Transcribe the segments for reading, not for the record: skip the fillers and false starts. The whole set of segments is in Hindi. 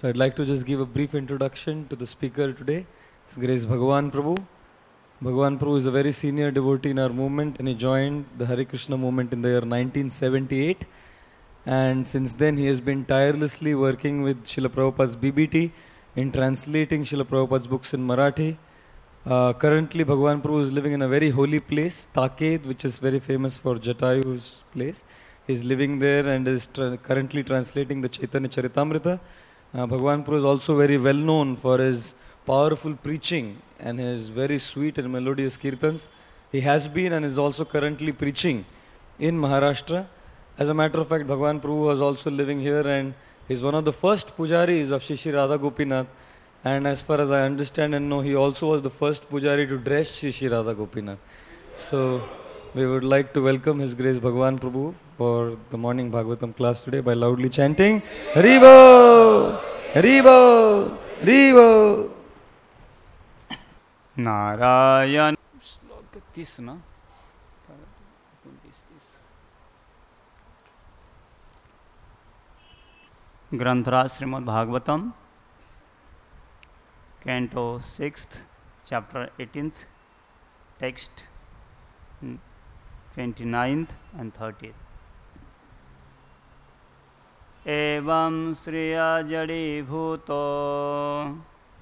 So I'd like to just give a brief introduction to the speaker today. His Grace Bhagavan Prabhu. Bhagavan Prabhu is a very senior devotee in our movement, and he joined the Hare Krishna movement in the year 1978. And since then he has been tirelessly working with Srila Prabhupada's BBT in translating Srila Prabhupada's books in Marathi. Currently Bhagavan Prabhu is living in a very holy place, Taked, which is very famous for Jatayu's place. He is living there and is currently translating the Chaitanya Charitamrita. Bhagavan Prabhu is also very well known for his powerful preaching and his very sweet and melodious kirtans. He has been and is also currently preaching in Maharashtra. As a matter of fact, Bhagavan Prabhu was also living here and is one of the first pujaris of Shri Radha Gopinath. And as far as I understand and know, he also was the first pujari to dress Shri Radha Gopinath. So we would like to welcome His Grace Bhagavan Prabhu for the morning Bhagavatam class today by loudly chanting Haribo! Haribo! Haribo! Narayan. Sloka 30 na? Granthra Srimad Bhagavatam, Canto 6th, Chapter 18th, Text 29th and 30th. Evam Sriya Jadi Bhuto.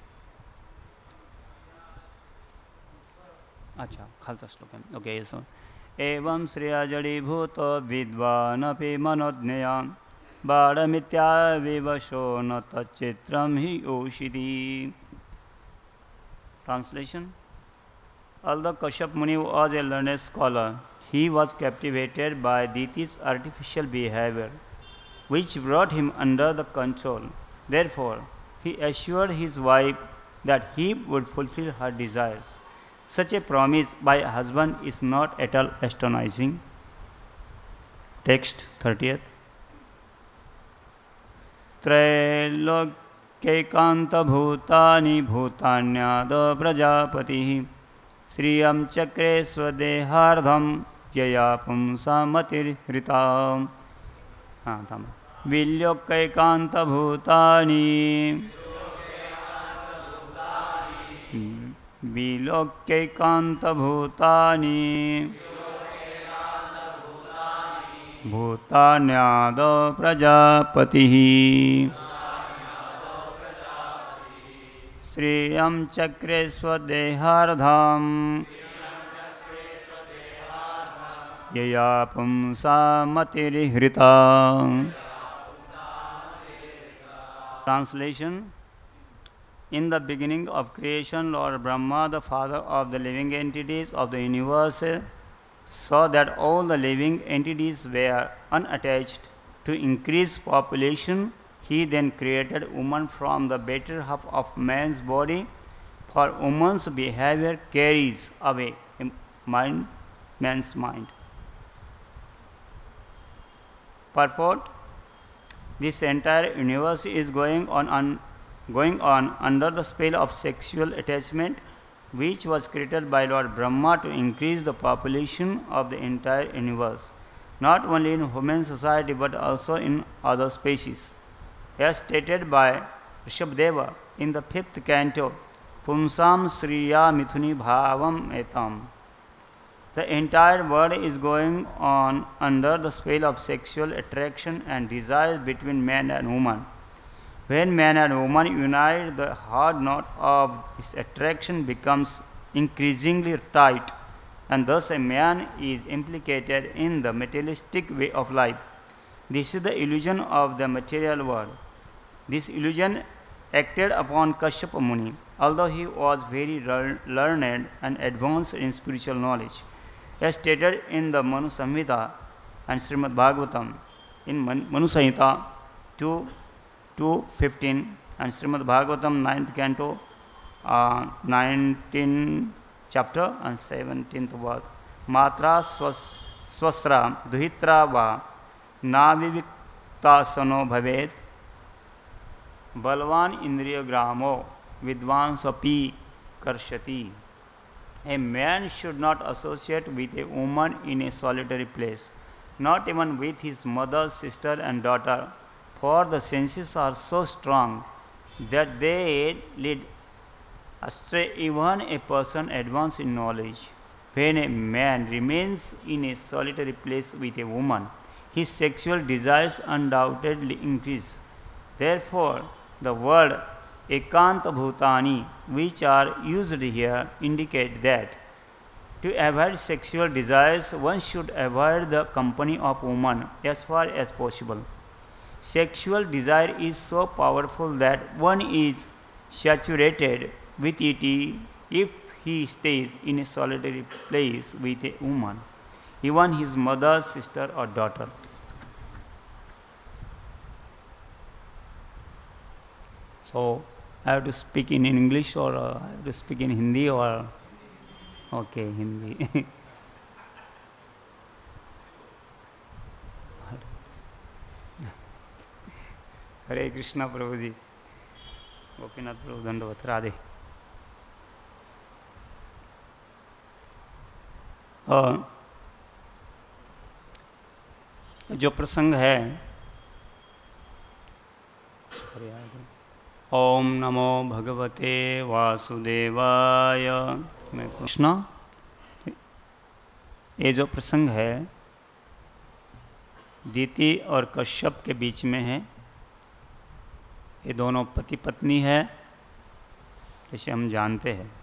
अच्छा खालचा श्लोक आहे. ओके सो एवं श्रिया जडीभूतो विद्वानपि मनोज्ञया बाडमित्या विवशो न तच्चित्रम हि ओषिति. Translation. Although Kashyap Muni was a learned scholar, he was captivated by Diti's artificial behavior, which brought him under the control. Therefore, he assured his wife that he would fulfill her desires. Such a promise by a husband is not at all astonishing. Text 30th. Trailokekanta bhutani bhutanyada prajapatihi Sriyam chakre swadehardham yaya pumsamatir hritam. Vilyokekanta bhutani Vilokekanta bhutani bhutanyada prajapatihi Sriyam chakre swadehardham yaya pumsa matirhrita. Translation. In the beginning of creation, Lord Brahma, the father of the living entities of the universe, saw that all the living entities were unattached. To increase population, he then created woman from the better half of man's body, for woman's behavior carries away man's mind. Purport. This entire universe is going on under the spell of sexual attachment, which was created by Lord Brahma to increase the population of the entire universe, not only in human society but also in other species. As stated by Rishabhdeva in the 5th canto, Pumsam Sriya Mithuni Bhavam Etam. The entire world is going on under the spell of sexual attraction and desire between man and woman. When man and woman unite, the hard knot of this attraction becomes increasingly tight, and thus a man is implicated in the materialistic way of life. This is the illusion of the material world. This illusion acted upon Kashyapa Muni, although he was very learned and advanced in spiritual knowledge. As stated in the Manu Samhita and Srimad Bhagavatam, in Manu Samhita 2:15 and Srimad Bhagavatam 9th canto, 19th chapter and 17th verse. Matra swasra duhitra va navivikta sano bhavet balvan indriya gramo vidvansapi karshati. A man should not associate with a woman in a solitary place, not even with his mother, sister and daughter, for the senses are so strong that they lead astray even a person advanced in knowledge. When a man remains in a solitary place with a woman, his sexual desires undoubtedly increase. Therefore, the word ekanta bhutani, which are used here, indicate that to avoid sexual desires, one should avoid the company of woman as far as possible. Sexual desire is so powerful that one is saturated with it if he stays in a solitary place with a woman, even his mother, sister, or daughter. So, I have to speak in English or I have to speak in Hindi or okay, Hindi. हरे कृष्णा प्रभु जी, गोपीनाथ प्रभु दंडवत, राधे। जो प्रसंग है, ओम नमो भगवते वासुदेवाय, मैं कृष्णा, ये जो प्रसंग है दीति और कश्यप के बीच में है। ये दोनों पति पत्नी है, जैसे हम जानते हैं।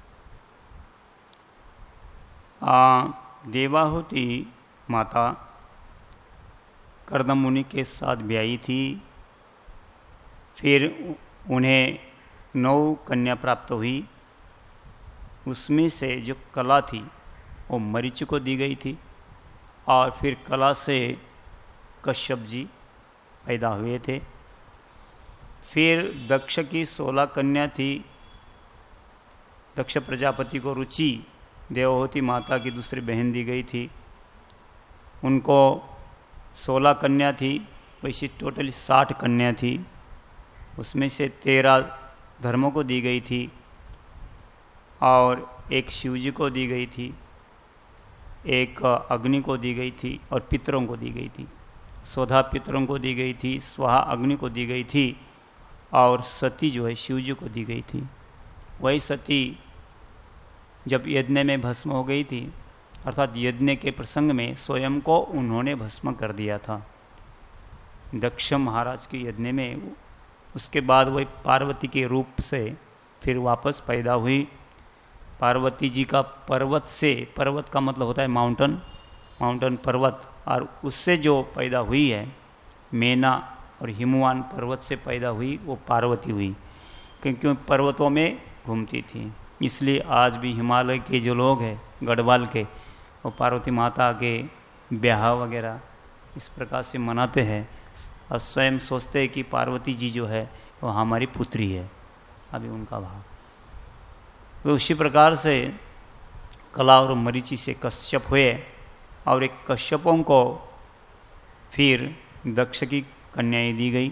देवाहुति माता कर्दम मुनि के साथ ब्याही थी, फिर उन्हें 9 कन्या प्राप्त हुई। उसमें से जो कला थी वो मरीचि को दी गई थी, और फिर कला से कश्यप जी पैदा हुए थे। फिर दक्ष की 16 कन्या थी। दक्ष प्रजापति को रुचि देवहूति माता की दूसरी बहन दी गई थी, उनको 16 कन्या थी, वैसे टोटली 60 कन्या थी। उसमें से 13 धर्मों को दी गई थी और एक शिवजी को दी गई थी, एक अग्नि को दी गई थी और पितरों को दी गई थी। स्वधा पितरों को दी गई थी, स्वाहा अग्नि को दी गई थी, और सती जो है शिवजी को दी गई थी। वही सती जब यज्ञ में भस्म हो गई थी, अर्थात यज्ञ के प्रसंग में स्वयं को उन्होंने भस्म कर दिया था दक्ष महाराज के यज्ञ में। उसके बाद वही पार्वती के रूप से फिर वापस पैदा हुई। पार्वती जी का पर्वत से, पर्वत का मतलब होता है माउंटेन, माउंटेन पर्वत, और उससे जो पैदा हुई है मेना और हिमवान पर्वत से पैदा हुई, वो पार्वती हुई, क्योंकि पर्वतों में घूमती थी। इसलिए आज भी हिमालय के जो लोग हैं गढ़वाल के, वो पार्वती माता के ब्याह वगैरह इस प्रकार से मनाते हैं और स्वयं सोचते हैं कि पार्वती जी जो है वो हमारी पुत्री है, अभी उनका भाव। तो उसी प्रकार से कला और मरीचि से कश्यप हुए, और एक कश्यपों को फिर दक्ष की कन्याएं दी गई।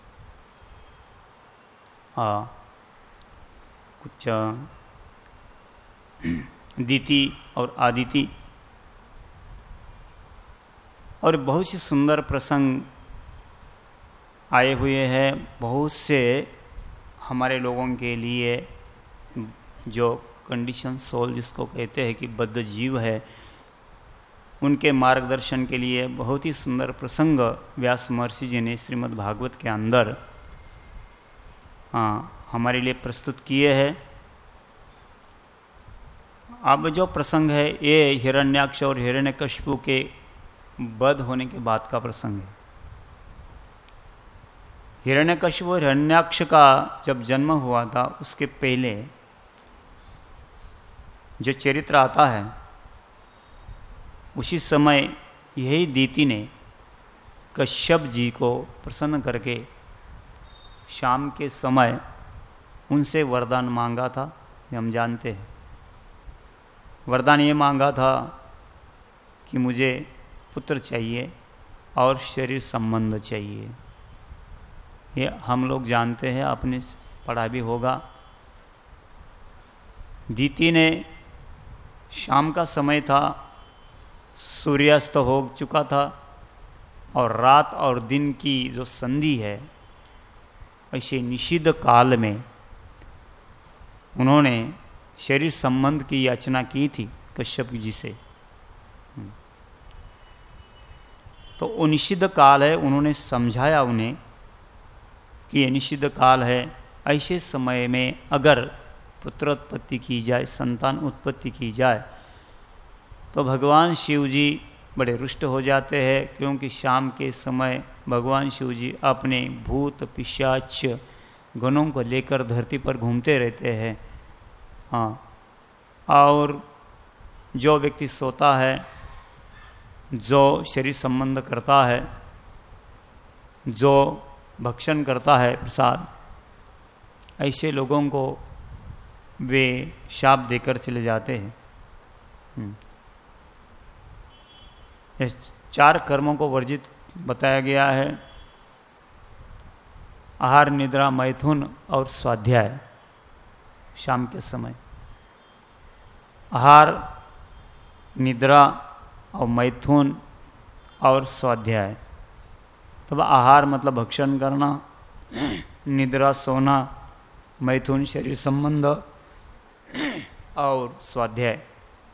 कुछ दीति और आदिति, और बहुत से सुंदर प्रसंग आए हुए हैं। बहुत से हमारे लोगों के लिए जो कंडीशन सोल जिसको कहते हैं कि बद्ध जीव है, उनके मार्गदर्शन के लिए बहुत ही सुंदर प्रसंग व्यास महर्षि जी ने श्रीमद् भागवत के अंदर हमारे लिए प्रस्तुत किए हैं। अब जो प्रसंग है ये हिरण्याक्ष और हिरण्यकशिपु के वध होने के बाद का प्रसंग है। हिरण्यकशिपु और हिरण्याक्ष का जब जन्म हुआ था, उसके पहले जो चरित्र आता है, उसी समय यही दीति ने कश्यप जी को प्रसन्न करके शाम के समय उनसे वरदान मांगा था। ये हम जानते हैं। वरदान ये मांगा था कि मुझे पुत्र चाहिए और शरीर संबंध चाहिए। ये हम लोग जानते हैं, आपने पढ़ा भी होगा। दीति ने, शाम का समय था, सूर्यास्त हो चुका था, और रात और दिन की जो संधि है ऐसे निषिद्ध काल में उन्होंने शरीर संबंध की याचना की थी कश्यप जी से। तो वो निषिद्ध काल है, उन्होंने समझाया उन्हें कि ये निषिद्ध काल है, ऐसे समय में अगर पुत्रोत्पत्ति की जाए, संतान उत्पत्ति की जाए तो भगवान शिव जी बड़े रुष्ट हो जाते हैं, क्योंकि शाम के समय भगवान शिव जी अपने भूत पिशाच गणों को लेकर धरती पर घूमते रहते हैं। हाँ, और जो व्यक्ति सोता है, जो शरीर संबंध करता है, जो भक्षण करता है प्रसाद, ऐसे लोगों को वे शाप देकर चले जाते हैं। इस 4 कर्मों को वर्जित बताया गया है, आहार, निद्रा, मैथुन और स्वाध्याय। शाम के समय आहार, निद्रा और मैथुन और स्वाध्याय। तब आहार मतलब भक्षण करना, निद्रा सोना, मैथुन शरीर संबंध और स्वाध्याय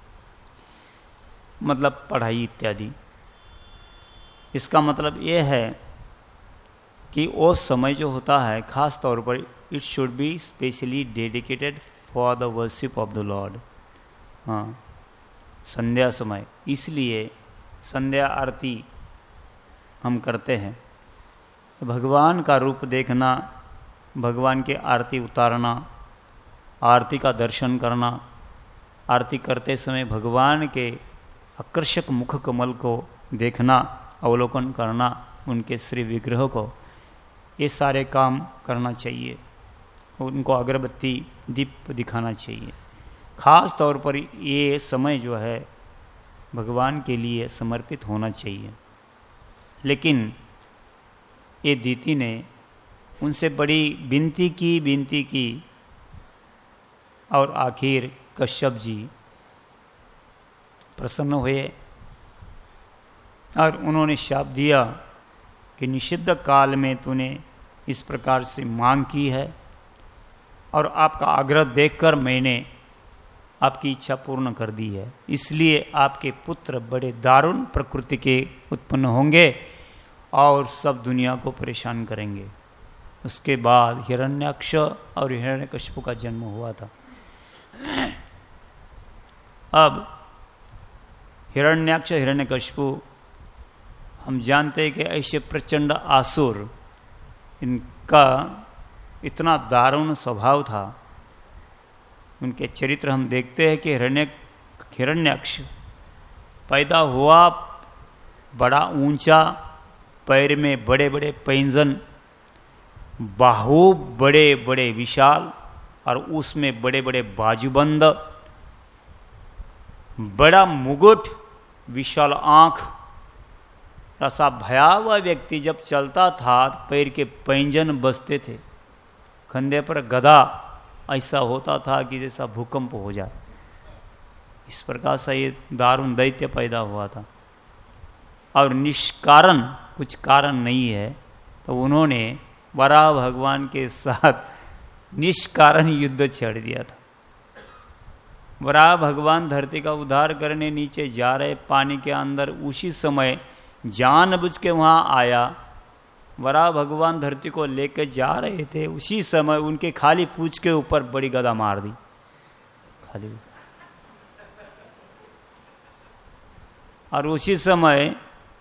मतलब पढ़ाई इत्यादि। इसका मतलब ये है कि वो समय जो होता है खास तौर पर it should be specially dedicated for the worship of the lord. हाँ, संध्या समय, इसलिए संध्या आरती हम करते हैं। भगवान का रूप देखना, भगवान की आरती उतारना, आरती का दर्शन करना, आरती करते समय भगवान के आकर्षक मुख कमल को देखना, अवलोकन करना, उनके श्री विग्रह को, ये सारे काम करना चाहिए। उनको अगरबत्ती दीप दिखाना चाहिए। खास तौर पर ये समय जो है भगवान के लिए समर्पित होना चाहिए। लेकिन ये दीति ने उनसे बड़ी विनती की और आखिर कश्यप जी प्रसन्न हुए और उन्होंने शाप दिया कि निषिद्ध काल में तूने इस प्रकार से मांग की है और आपका आग्रह देखकर मैंने आपकी इच्छा पूर्ण कर दी है, इसलिए आपके पुत्र बड़े दारुण प्रकृति के उत्पन्न होंगे और सब दुनिया को परेशान करेंगे। उसके बाद हिरण्याक्ष और हिरण्यकशिपु का जन्म हुआ था। अब हिरण्याक्ष, हिरण्यकशिपु हम जानते हैं कि ऐसे प्रचंड आसुर, इनका इतना दारुण स्वभाव था। उनके चरित्र हम देखते हैं कि हिरण्याक्ष पैदा हुआ बड़ा ऊंचा, पैर में बड़े बड़े पैंजन, बाहु बड़े बड़े विशाल और उसमें बड़े बड़े बाजूबंद, बड़ा मुकुट, विशाल आंख। ऐसा भयावह व्यक्ति जब चलता था पैर के पैंजन बजते थे, कंधे पर गदा ऐसा होता था कि जैसा भूकंप हो जाए। इस प्रकार से ये दारुण दैत्य पैदा हुआ था और निष्कारण, कुछ कारण नहीं है, तो उन्होंने वराह भगवान के साथ निष्कारण युद्ध छेड़ दिया था। वराह भगवान धरती का उद्धार करने नीचे जा रहे पानी के अंदर, उसी समय जानबूझ के वहाँ आया। वराह भगवान धरती को लेकर जा रहे थे, उसी समय उनके खाली पूंछ के ऊपर बड़ी गदा मार दी, खाली। और उसी समय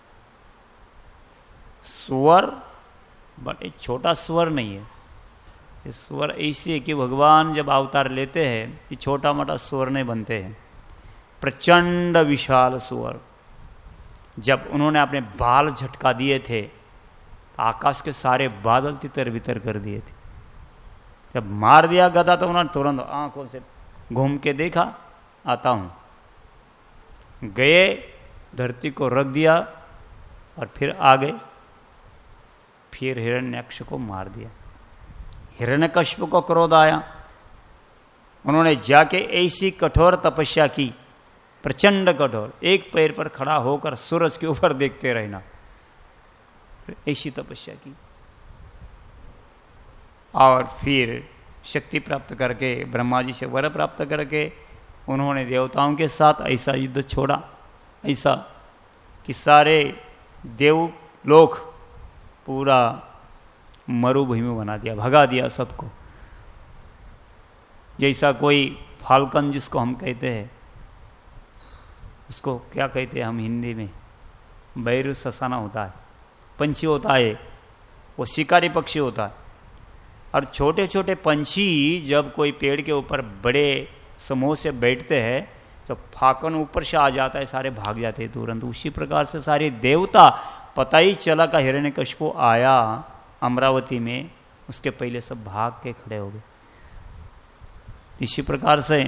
स्वर, बड़े छोटा स्वर नहीं है ये, स्वर ऐसे है कि भगवान जब अवतार लेते हैं ये छोटा मोटा स्वर नहीं बनते हैं, प्रचंड विशाल स्वर। जब उन्होंने अपने बाल झटका दिए थे तो आकाश के सारे बादल तितर बितर कर दिए थे। जब मार दिया गदा तो उन्होंने तुरंत आंखों से घूम के देखा, आता हूं, गए, धरती को रख दिया और फिर आ गए, फिर हिरण्याक्ष को मार दिया। हिरण्यकशिपु को क्रोध आया, उन्होंने जाके ऐसी कठोर तपस्या की, प्रचंड कठोर, एक पैर पर खड़ा होकर सूरज के ऊपर देखते रहना, ऐसी तपस्या की। और फिर शक्ति प्राप्त करके ब्रह्मा जी से वर प्राप्त करके उन्होंने देवताओं के साथ ऐसा युद्ध छोड़ा, ऐसा कि सारे देवलोक पूरा मरुभूमि बना दिया, भगा दिया सबको। जैसा कोई फाल्कन जिसको हम कहते हैं, उसको क्या कहते हैं हम हिंदी में, बैरू ससाना होता है, पंछी होता है, वो शिकारी पक्षी होता है। और छोटे छोटे पंछी जब कोई पेड़ के ऊपर बड़े समूह से बैठते हैं, जब फाकन ऊपर से आ जाता है सारे भाग जाते हैं तुरंत। उसी प्रकार से सारे देवता, पता ही चला का हिरण्यकशिपु आया अमरावती में, उसके पहले सब भाग के खड़े हो गए। इसी प्रकार से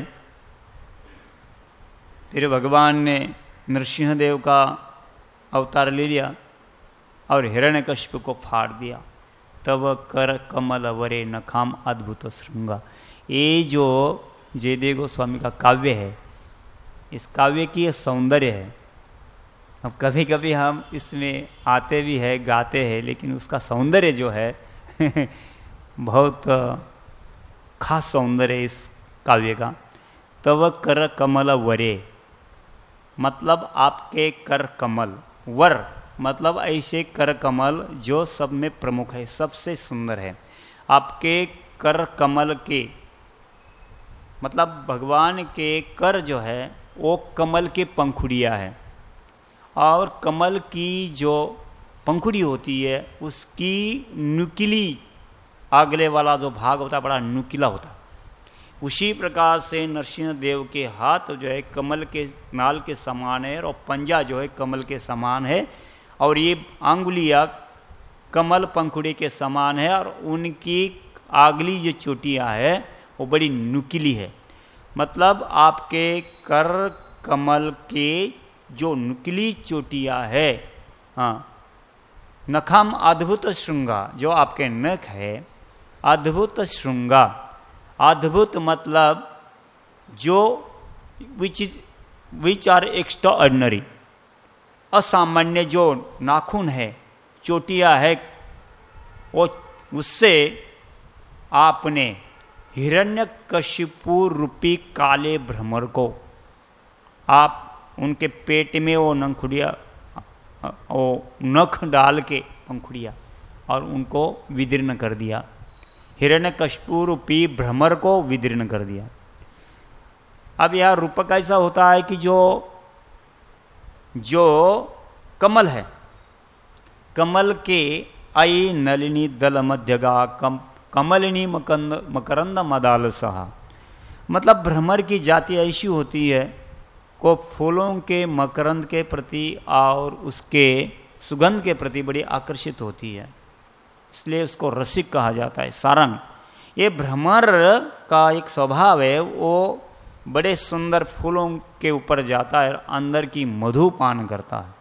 फिर भगवान ने नरसिंह देव का अवतार ले लिया और हिरण्यकशिपु को फाड़ दिया। तब कर कमल वरे नखाम अद्भुत श्रृंगा। ये जो जयदेव गोस्वामी का काव्य है, इस काव्य की ये सौंदर्य है। अब कभी कभी हम इसमें आते भी हैं, गाते हैं, लेकिन उसका सौंदर्य जो है बहुत खास सौंदर्य है इस काव्य का। तव कर कमल वरे मतलब आपके कर कमल, वर मतलब ऐसे कर कमल जो सब में प्रमुख है, सबसे सुंदर है। आपके कर कमल के मतलब भगवान के कर जो है वो कमल के पंखुड़ियाँ है, और कमल की जो पंखुड़ी होती है उसकी नुकीली आगले वाला जो भाग होता है बड़ा नुकीला होता है। उसी प्रकार से नरसिंह देव के हाथ जो है कमल के नाल के समान है, और पंजा जो है कमल के समान है, और ये आंगुलियाँ कमल पंखुड़ी के समान है, और उनकी आगली जो चोटियाँ है वो बड़ी नुकीली है। मतलब आपके कर कमल के जो नुकीली चोटियाँ है, हाँ, नखम अद्भुत श्रृंगा, जो आपके नख है अद्भुत श्रृंगा। अद्भुत मतलब जो विच आर एक्स्ट्रा ऑर्डिनरी, असामान्य जो नाखून है, चोटियाँ है, वो उससे आपने हिरण्यकशिपु रूपी काले भ्रमर को, आप उनके पेट में वो नखुड़िया, वो नख डाल के पंखुड़िया, और उनको विदीर्ण कर दिया। हिरण्यकशिपु रूपी भ्रमर को विदीर्ण कर दिया। अब यह रूपक ऐसा होता है कि जो कमल है, कमल के आई नलिनी दल मध्यगा कमलिनी मकरंद मदाल सहा। मतलब भ्रमर की जाति ऐसी होती है को फूलों के मकरंद के प्रति और उसके सुगंध के प्रति बड़ी आकर्षित होती है, इसलिए उसको रसिक कहा जाता है, सारंग। ये भ्रमर का एक स्वभाव है, वो बड़े सुंदर फूलों के ऊपर जाता है और अंदर की मधु पान करता है।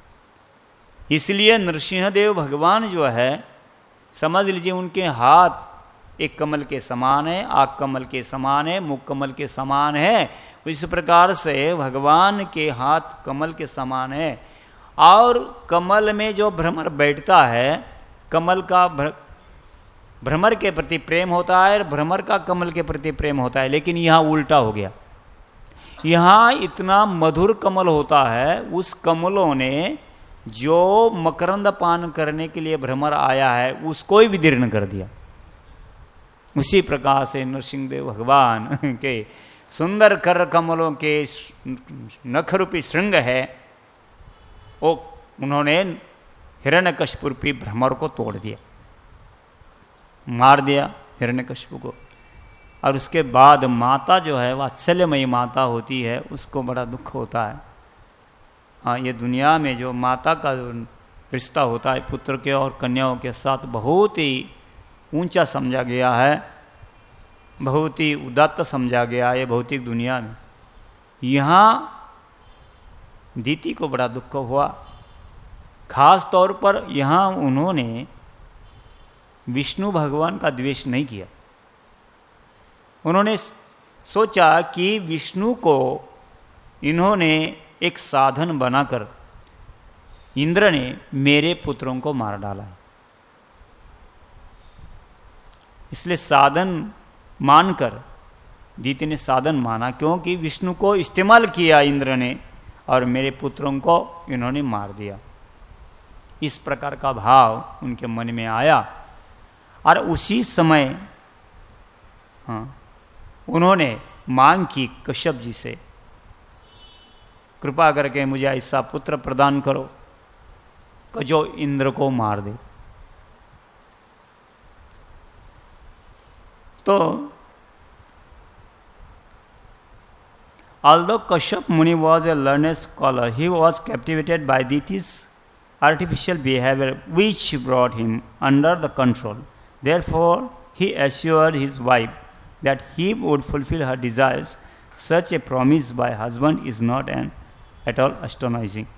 इसलिए नरसिंहदेव भगवान जो है, समझ लीजिए उनके हाथ एक कमल के समान है, आँख कमल के समान है, मुख कमल के समान है। इस प्रकार से भगवान के हाथ कमल के समान है, और कमल में जो भ्रमर बैठता है, कमल का भ्रमर के प्रति प्रेम होता है और भ्रमर का कमल के प्रति प्रेम होता है। लेकिन यहाँ उल्टा हो गया, यहाँ इतना मधुर कमल होता है, उस कमलों ने जो मकरंद पान करने के लिए भ्रमर आया है उसको ही विदीर्ण कर दिया। उसी प्रकार से नरसिंहदेव भगवान के सुंदर कर कमलों के नखरूपी श्रृंग है, वो उन्होंने हिरण्यकशिपु रूपी भ्रमर को तोड़ दिया, मार दिया हिरण्यकशिपु को। और उसके बाद माता जो है वात्सल्यमयी माता होती है, उसको बड़ा दुख होता है। हाँ, ये दुनिया में जो माता का रिश्ता होता है पुत्र के और कन्याओं के साथ बहुत ही ऊंचा समझा गया है, बहुत ही उदात्त समझा गया है भौतिक दुनिया में। यहाँ दीति को बड़ा दुख हुआ, खास तौर पर यहाँ उन्होंने विष्णु भगवान का द्वेष नहीं किया। उन्होंने सोचा कि विष्णु को इन्होंने एक साधन बनाकर इंद्र ने मेरे पुत्रों को मार डाला है, इसलिए साधन मानकर, दीति ने साधन माना, क्योंकि विष्णु को इस्तेमाल किया इंद्र ने और मेरे पुत्रों को इन्होंने मार दिया। इस प्रकार का भाव उनके मन में आया और उसी समय उन्होंने मांग की कश्यप जी से, कृपा करके मुझे ऐसा पुत्र प्रदान करो कि जो इंद्र को मार दे। तो although Kashyap Muni was a learned scholar, he was captivated by Diti's artificial behavior, which brought him under the control. Therefore, he assured his wife that he would fulfill her desires. Such a promise by husband is not at all astonishing.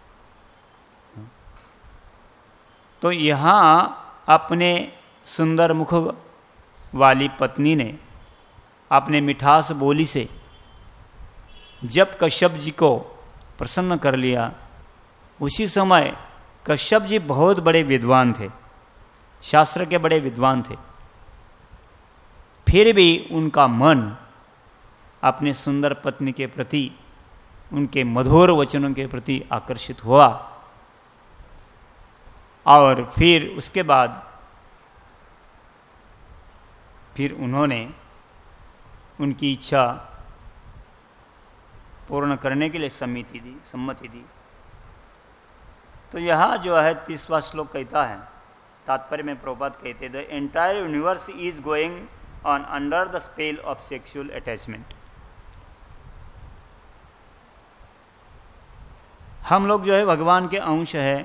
तो यहाँ अपने सुंदर मुख वाली पत्नी ने अपने मिठास बोली से जब कश्यप जी को प्रसन्न कर लिया, उसी समय कश्यप जी बहुत बड़े विद्वान थे, शास्त्र के बड़े विद्वान थे, फिर भी उनका मन अपने सुंदर पत्नी के प्रति, उनके मधुर वचनों के प्रति आकर्षित हुआ। और फिर उसके बाद फिर उन्होंने उनकी इच्छा पूर्ण करने के लिए सम्मति दी। तो यहाँ जो है 30वां श्लोक कहता है, तात्पर्य में प्रभुपाद कहते हैं, the entire universe is going on under the spell of sexual attachment. हम लोग जो है भगवान के अंश है,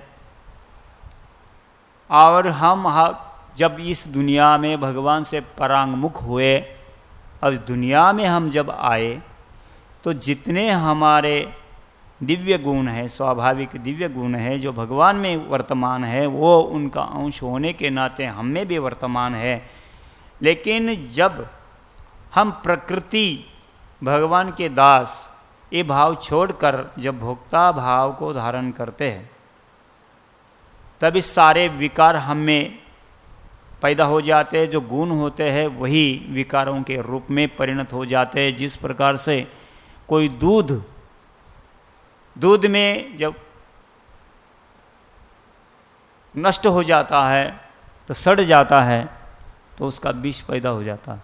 और हम जब इस दुनिया में भगवान से परांगमुख हुए और दुनिया में हम जब आए, तो जितने हमारे दिव्य गुण है, स्वाभाविक दिव्य गुण है जो भगवान में वर्तमान है, वो उनका अंश होने के नाते हम में भी वर्तमान है। लेकिन जब हम प्रकृति भगवान के दास ये भाव छोड़कर जब भोक्ता भाव को धारण करते हैं, तब इस सारे विकार हम में पैदा हो जाते हैं। जो गुण होते हैं वही विकारों के रूप में परिणत हो जाते हैं। जिस प्रकार से कोई दूध में जब नष्ट हो जाता है तो सड़ जाता है, तो उसका विष पैदा हो जाता है,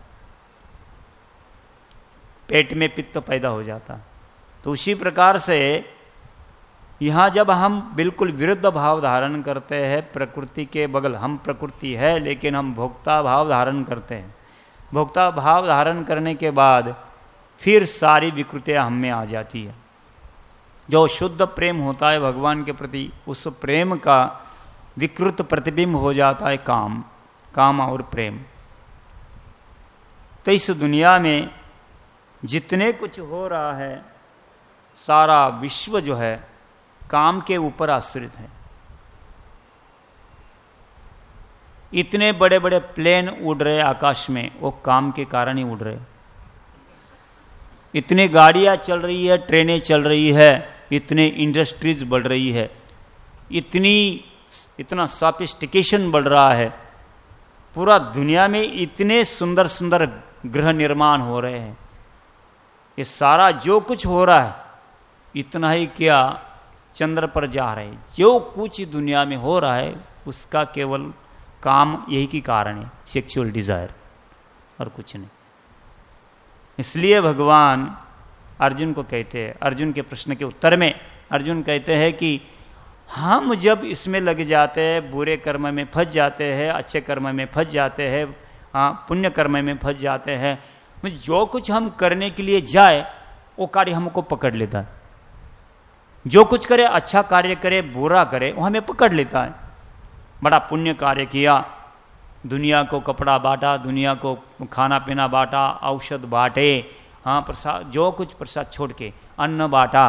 पेट में पित्त पैदा हो जाता है। तो उसी प्रकार से यहाँ जब हम बिल्कुल विरुद्ध भाव धारण करते हैं, प्रकृति के बगल हम प्रकृति है लेकिन हम भोक्ता भाव धारण करते हैं, भोक्ता भाव धारण करने के बाद फिर सारी विकृतियाँ हम में आ जाती है। जो शुद्ध प्रेम होता है भगवान के प्रति, उस प्रेम का विकृत प्रतिबिंब हो जाता है काम और प्रेम। तो इस दुनिया में जितने कुछ हो रहा है, सारा विश्व जो है काम के ऊपर आश्रित है। इतने बड़े बड़े प्लेन उड़ रहे आकाश में, वो काम के कारण ही उड़ रहे। इतनी गाड़ियां चल रही है, ट्रेनें चल रही है, इतने इंडस्ट्रीज बढ़ रही है, इतना सोफिस्टिकेशन बढ़ रहा है, पूरा दुनिया में इतने सुंदर सुंदर गृह निर्माण हो रहे हैं। ये सारा जो कुछ हो रहा है, इतना ही क्या चंद्र पर जा रहे हैं। जो कुछ दुनिया में हो रहा है उसका केवल काम यही की कारण है, सेक्सुअल डिजायर, और कुछ नहीं। इसलिए भगवान अर्जुन को कहते हैं, अर्जुन के प्रश्न के उत्तर में अर्जुन कहते हैं कि हम जब इसमें लग जाते हैं, बुरे कर्म में फंस जाते हैं, अच्छे कर्म में फंस जाते हैं, पुण्य कर्म में फंस जाते हैं, जो कुछ हम करने के लिए जाए वो कार्य हमको पकड़ लेता है। जो कुछ करे, अच्छा कार्य करे, बुरा करे, वो हमें पकड़ लेता है। बड़ा पुण्य कार्य किया, दुनिया को कपड़ा बांटा, दुनिया को खाना पीना बांटा, औषध बांटे, प्रसाद, जो कुछ प्रसाद छोड़ के अन्न बांटा,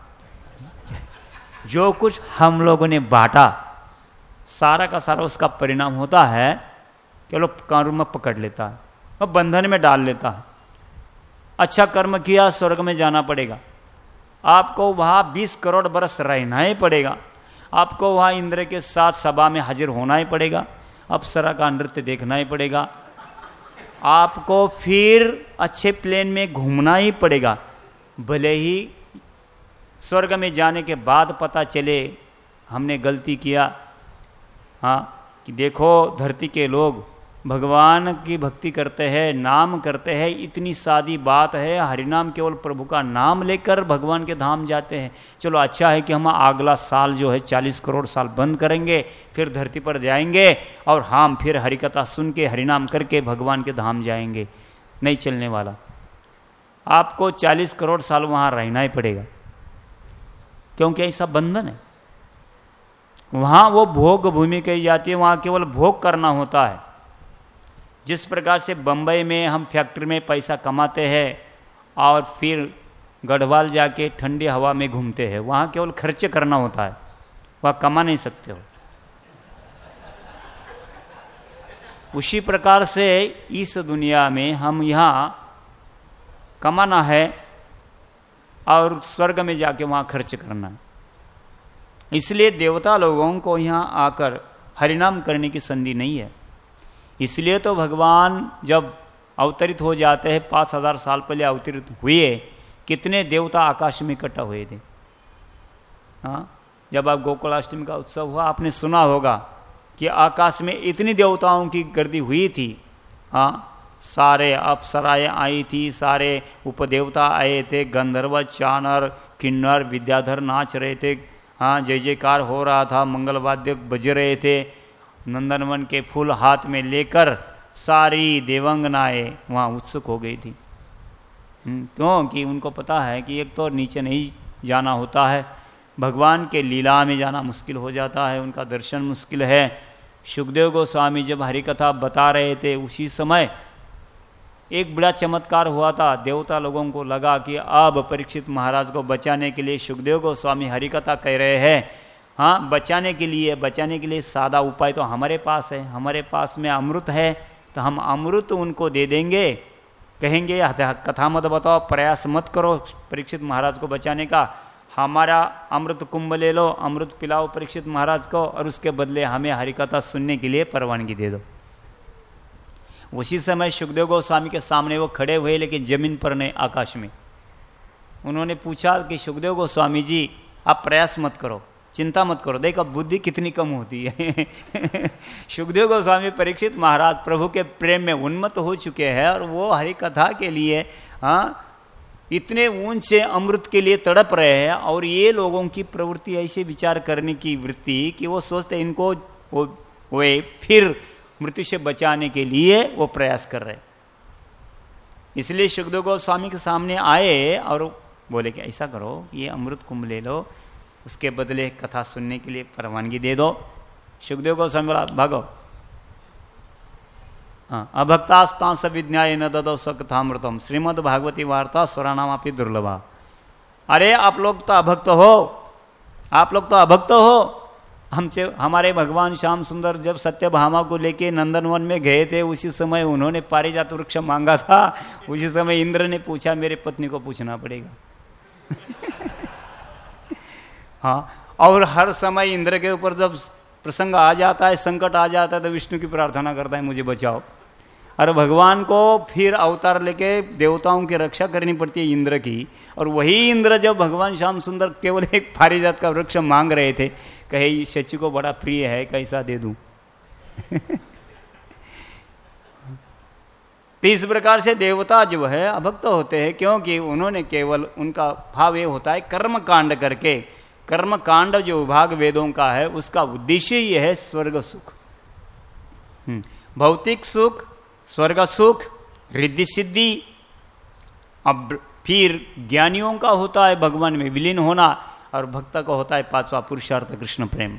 जो कुछ हम लोगों ने बांटा, सारा का सारा उसका परिणाम होता है कि लोग कर्म पकड़ लेता है और बंधन में डाल लेता है। अच्छा कर्म किया, स्वर्ग में जाना पड़ेगा, आपको वहाँ 20 करोड़ बरस रहना ही पड़ेगा, आपको वहाँ इंद्र के साथ सभा में हाजिर होना ही पड़ेगा, अप्सरा का नृत्य देखना ही पड़ेगा, आपको फिर अच्छे प्लेन में घूमना ही पड़ेगा, भले ही स्वर्ग में जाने के बाद पता चले हमने गलती किया। हाँ, कि देखो धरती के लोग भगवान की भक्ति करते हैं, नाम करते हैं, इतनी सादी बात है, हरिनाम केवल प्रभु का नाम लेकर भगवान के धाम जाते हैं। चलो अच्छा है कि हम अगला साल जो है 40 करोड़ साल बंद करेंगे, फिर धरती पर जाएंगे और हम फिर हरिकथा सुन के हरिनाम करके भगवान के धाम जाएंगे। नहीं चलने वाला, आपको 40 करोड़ साल वहाँ रहना ही पड़ेगा, क्योंकि ऐसा बंधन है। वहाँ वो भोग भूमि कही जाती है, वहाँ केवल भोग करना होता है। जिस प्रकार से बम्बई में हम फैक्ट्री में पैसा कमाते हैं और फिर गढ़वाल जाके ठंडी हवा में घूमते हैं, वहाँ केवल खर्च करना होता है, वहाँ कमा नहीं सकते हो। उसी प्रकार से इस दुनिया में हम यहाँ कमाना है और स्वर्ग में जाके वहाँ खर्च करना है। इसलिए देवता लोगों को यहाँ आकर हरिनाम करने की संधि नहीं है। इसलिए तो भगवान जब अवतरित हो जाते हैं, 5000 साल पहले अवतरित हुए, कितने देवता आकाश में इकट्ठा हुए थे। हाँ, जब आप गोकुलाष्टमी का उत्सव हुआ, आपने सुना होगा कि आकाश में इतनी देवताओं की गर्दी हुई थी। हाँ, सारे अप्सराएं आई थी, सारे उपदेवता आए थे, गंधर्व, चानर, किन्नर, विद्याधर नाच रहे थे। हाँ, जय जयकार हो रहा था, मंगल वाद्य बज रहे थे। नंदनवन के फूल हाथ में लेकर सारी देवांगनाएं वहाँ उत्सुक हो गई थी। क्योंकि उनको पता है कि एक तो नीचे नहीं जाना होता है, भगवान के लीला में जाना मुश्किल हो जाता है, उनका दर्शन मुश्किल है। सुखदेव गोस्वामी जब हरिकथा बता रहे थे, उसी समय एक बड़ा चमत्कार हुआ था। देवता लोगों को लगा कि अब परीक्षित महाराज को बचाने के लिए सुखदेव गोस्वामी हरिकथा कह रहे हैं। हाँ, बचाने के लिए सादा उपाय तो हमारे पास है, हमारे पास में अमृत है, तो हम अमृत उनको दे देंगे। कहेंगे कथा मत बताओ, प्रयास मत करो परीक्षित महाराज को बचाने का, हमारा अमृत कुंभ ले लो, अमृत पिलाओ परीक्षित महाराज को, और उसके बदले हमें हरिकथा सुनने के लिए परवानगी दे दो। उसी समय सुखदेव गोस्वामी के सामने वो खड़े हुए, लेकिन जमीन पर नहीं, आकाश में। उन्होंने पूछा कि सुखदेव गोस्वामी जी, आप प्रयास मत करो, चिंता मत करो, देखो बुद्धि कितनी कम होती है। सुखदेव गोस्वामी परीक्षित महाराज प्रभु के प्रेम में उन्मत्त हो चुके हैं, और वो हरि कथा के लिए हाँ इतने ऊंचे अमृत के लिए तड़प रहे हैं। और ये लोगों की प्रवृत्ति ऐसे विचार करने की वृत्ति कि वो सोचते इनको वो फिर मृत्यु से बचाने के लिए वो प्रयास कर रहे। इसलिए सुखदेव गोस्वामी के सामने आए और बोले कि ऐसा करो, ये अमृत कुंभ ले लो, उसके बदले कथा सुनने के लिए परवानगी दे दो। सुखदेव गोस्वामी बोला, भागो। हाँ, अभक्तास्तांस विज्ञाय न ददो सकथामृतम श्रीमद् भागवती वार्ता स्वराणामापि दुर्लभा। अरे आप लोग तो अभक्त हो, आप लोग तो अभक्त हो। हमारे भगवान श्याम सुंदर जब सत्यभामा को लेके नंदनवन में गए थे, उसी समय उन्होंने पारिजात वृक्ष मांगा था। उसी समय इंद्र ने पूछा, मेरे पत्नी को पूछना पड़ेगा। हाँ, और हर समय इंद्र के ऊपर जब प्रसंग आ जाता है, संकट आ जाता है, तो विष्णु की प्रार्थना करता है, मुझे बचाओ। और भगवान को फिर अवतार लेके देवताओं की रक्षा करनी पड़ती है इंद्र की। और वही इंद्र जब भगवान श्याम सुंदर केवल एक पारिजात का वृक्ष मांग रहे थे, कहे शची को बड़ा प्रिय है, कैसा दे दूं। इस प्रकार से देवता जो है अभक्त होते हैं, क्योंकि उन्होंने केवल, उनका भाव ये होता है कर्म कांड करके, कर्म कांड जो विभाग वेदों का है उसका उद्देश्य ये है स्वर्ग सुख। भौतिक सुख, स्वर्ग सुख, रिद्धि सिद्धि। अब फिर ज्ञानियों का होता है भगवान में विलीन होना, और भक्त का होता है पांचवा पुरुषार्थ कृष्ण प्रेम।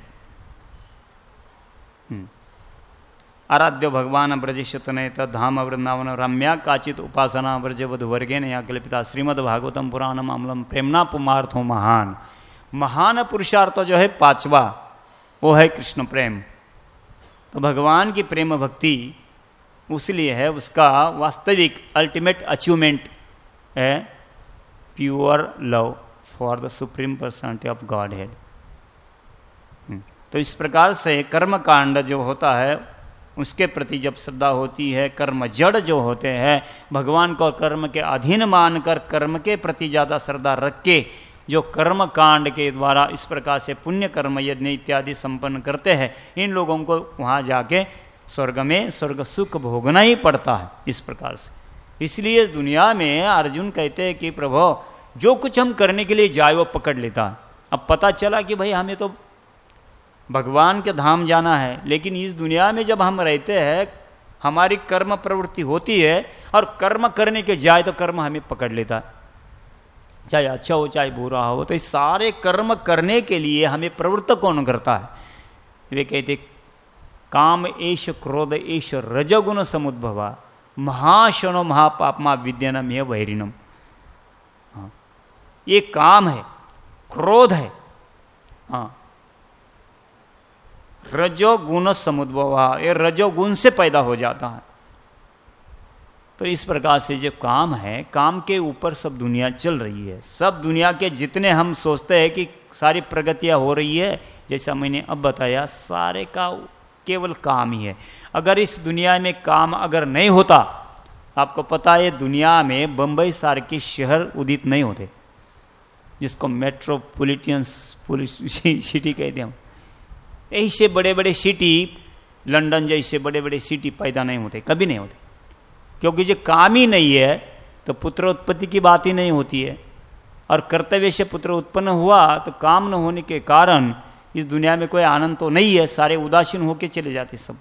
आराध्य भगवान ब्रजेशतने धाम वृंदावन रम्या काचित उपासना ब्रजवध वर्गेन या कल्पिता श्रीमद् भागवतम पुराणम अमलम प्रेमना पुमार्थो महान। महान पुरुषार्थ जो है पांचवा, वो है कृष्ण प्रेम। तो भगवान की प्रेम भक्ति उसलिए है, उसका वास्तविक अल्टीमेट अचीवमेंट है pure love for the supreme personality of Godhead. तो इस प्रकार से कर्म कांड जो होता है उसके प्रति जब श्रद्धा होती है, कर्म जड़ जो होते हैं, भगवान को कर्म के अधीन मानकर कर्म के प्रति ज़्यादा श्रद्धा रख के जो कर्म कांड के द्वारा इस प्रकार से पुण्य कर्म यज्ञ इत्यादि संपन्न करते हैं, इन लोगों को वहाँ जाके स्वर्ग में स्वर्ग सुख भोगना ही पड़ता है इस प्रकार से। इसलिए इस दुनिया में अर्जुन कहते हैं कि प्रभु जो कुछ हम करने के लिए जाए वो पकड़ लेता है। अब पता चला कि भाई हमें तो भगवान के धाम जाना है, लेकिन इस दुनिया में जब हम रहते हैं हमारी कर्म प्रवृत्ति होती है और कर्म करने के जाए तो कर्म हमें पकड़ लेता है, चाहे अच्छा हो चाहे बुरा हो। तो इस सारे कर्म करने के लिए हमें प्रवृत्त कौन करता है? वे कहते काम एष क्रोध एष रजगुण समुद्भवा महाशनो महापापमा विद्यनम ये वैरिणम। हाँ, ये काम है, क्रोध है, हाँ, रजोगुण समुद्भवा, ये रजोगुण से पैदा हो जाता है। तो इस प्रकार से जो काम है, काम के ऊपर सब दुनिया चल रही है। सब दुनिया के जितने हम सोचते हैं कि सारी प्रगतियां हो रही है, जैसा मैंने अब बताया, सारे का केवल काम ही है। अगर इस दुनिया में काम अगर नहीं होता, आपको पता है दुनिया में बम्बई सार के शहर उदित नहीं होते, जिसको मेट्रोपॉलिटन सिटी कहते हैं हम। ऐसे बड़े बड़े सिटी, लंदन जैसे बड़े बड़े सिटी पैदा नहीं होते, कभी नहीं होते, क्योंकि जो काम ही नहीं है तो पुत्र उत्पत्ति की बात ही नहीं होती है। और कर्तव्य से पुत्र उत्पन्न हुआ तो काम न होने के कारण इस दुनिया में कोई आनंद तो नहीं है, सारे उदासीन होके चले जाते सब।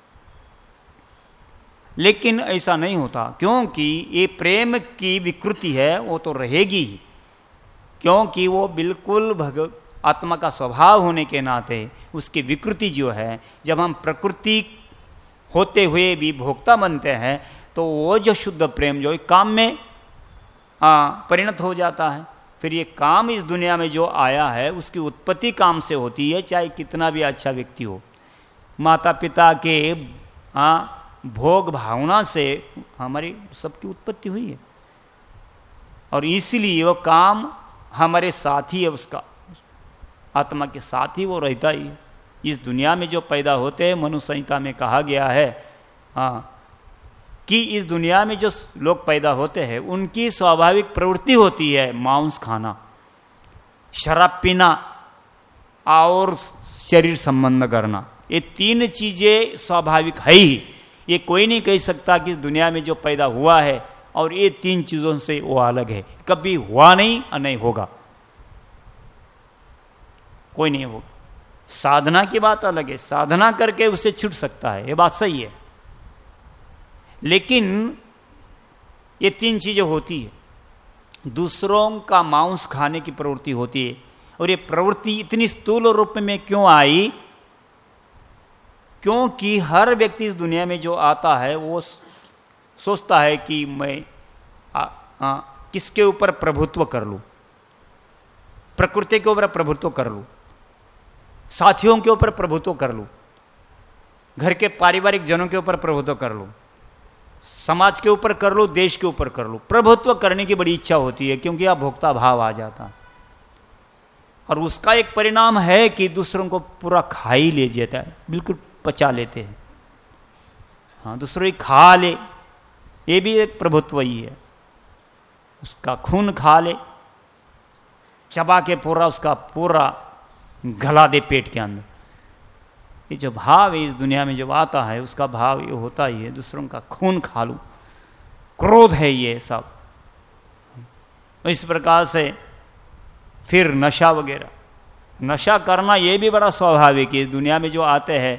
लेकिन ऐसा नहीं होता, क्योंकि ये प्रेम की विकृति है वो तो रहेगी ही, क्योंकि वो बिल्कुल आत्मा का स्वभाव होने के नाते उसकी विकृति जो है, जब हम प्रकृति होते हुए भी भोक्ता बनते हैं तो वो जो शुद्ध प्रेम जो काम में परिणत हो जाता है। फिर ये काम इस दुनिया में जो आया है उसकी उत्पत्ति काम से होती है, चाहे कितना भी अच्छा व्यक्ति हो। माता पिता के भोग भावना से हमारी सबकी उत्पत्ति हुई है, और इसीलिए वो काम हमारे साथ ही है, उसका आत्मा के साथ ही वो रहता ही है। इस दुनिया में जो पैदा होते हैं, मनु संहिता में कहा गया है कि इस दुनिया में जो लोग पैदा होते हैं उनकी स्वाभाविक प्रवृत्ति होती है मांस खाना, शराब पीना और शरीर संबंध करना। ये तीन चीजें स्वाभाविक है ही। ये कोई नहीं कह सकता कि इस दुनिया में जो पैदा हुआ है और ये तीन चीजों से वो अलग है, कभी हुआ नहीं और नहीं होगा, कोई नहीं होगा। साधना की बात अलग है, साधना करके उसे छूट सकता है, ये बात सही है, लेकिन ये तीन चीजें होती है। दूसरों का मांस खाने की प्रवृत्ति होती है, और ये प्रवृत्ति इतनी स्थूल रूप में क्यों आई? क्योंकि हर व्यक्ति इस दुनिया में जो आता है वो सोचता है कि मैं किसके ऊपर प्रभुत्व कर लूं, प्रकृति के ऊपर प्रभुत्व कर लूं, साथियों के ऊपर प्रभुत्व कर लूं, घर के पारिवारिक जनों के ऊपर प्रभुत्व कर लूं, समाज के ऊपर कर लूं, देश के ऊपर कर लूं। प्रभुत्व करने की बड़ी इच्छा होती है, क्योंकि आप भोक्ता भाव आ जाता, और उसका एक परिणाम है कि दूसरों को पूरा खा ही ले जाता है, बिल्कुल पचा लेते हैं। हाँ, दूसरों की खा ले, ये भी एक प्रभुत्व ही है। उसका खून खा ले, चबा के पूरा उसका पूरा गला दे पेट के अंदर। ये जो भाव है इस दुनिया में जब आता है, उसका भाव ये होता ही है, दूसरों का खून खा लूं, क्रोध है ये सब। इस प्रकार से फिर नशा वगैरह, नशा करना ये भी बड़ा स्वाभाविक है। इस दुनिया में जो आते हैं,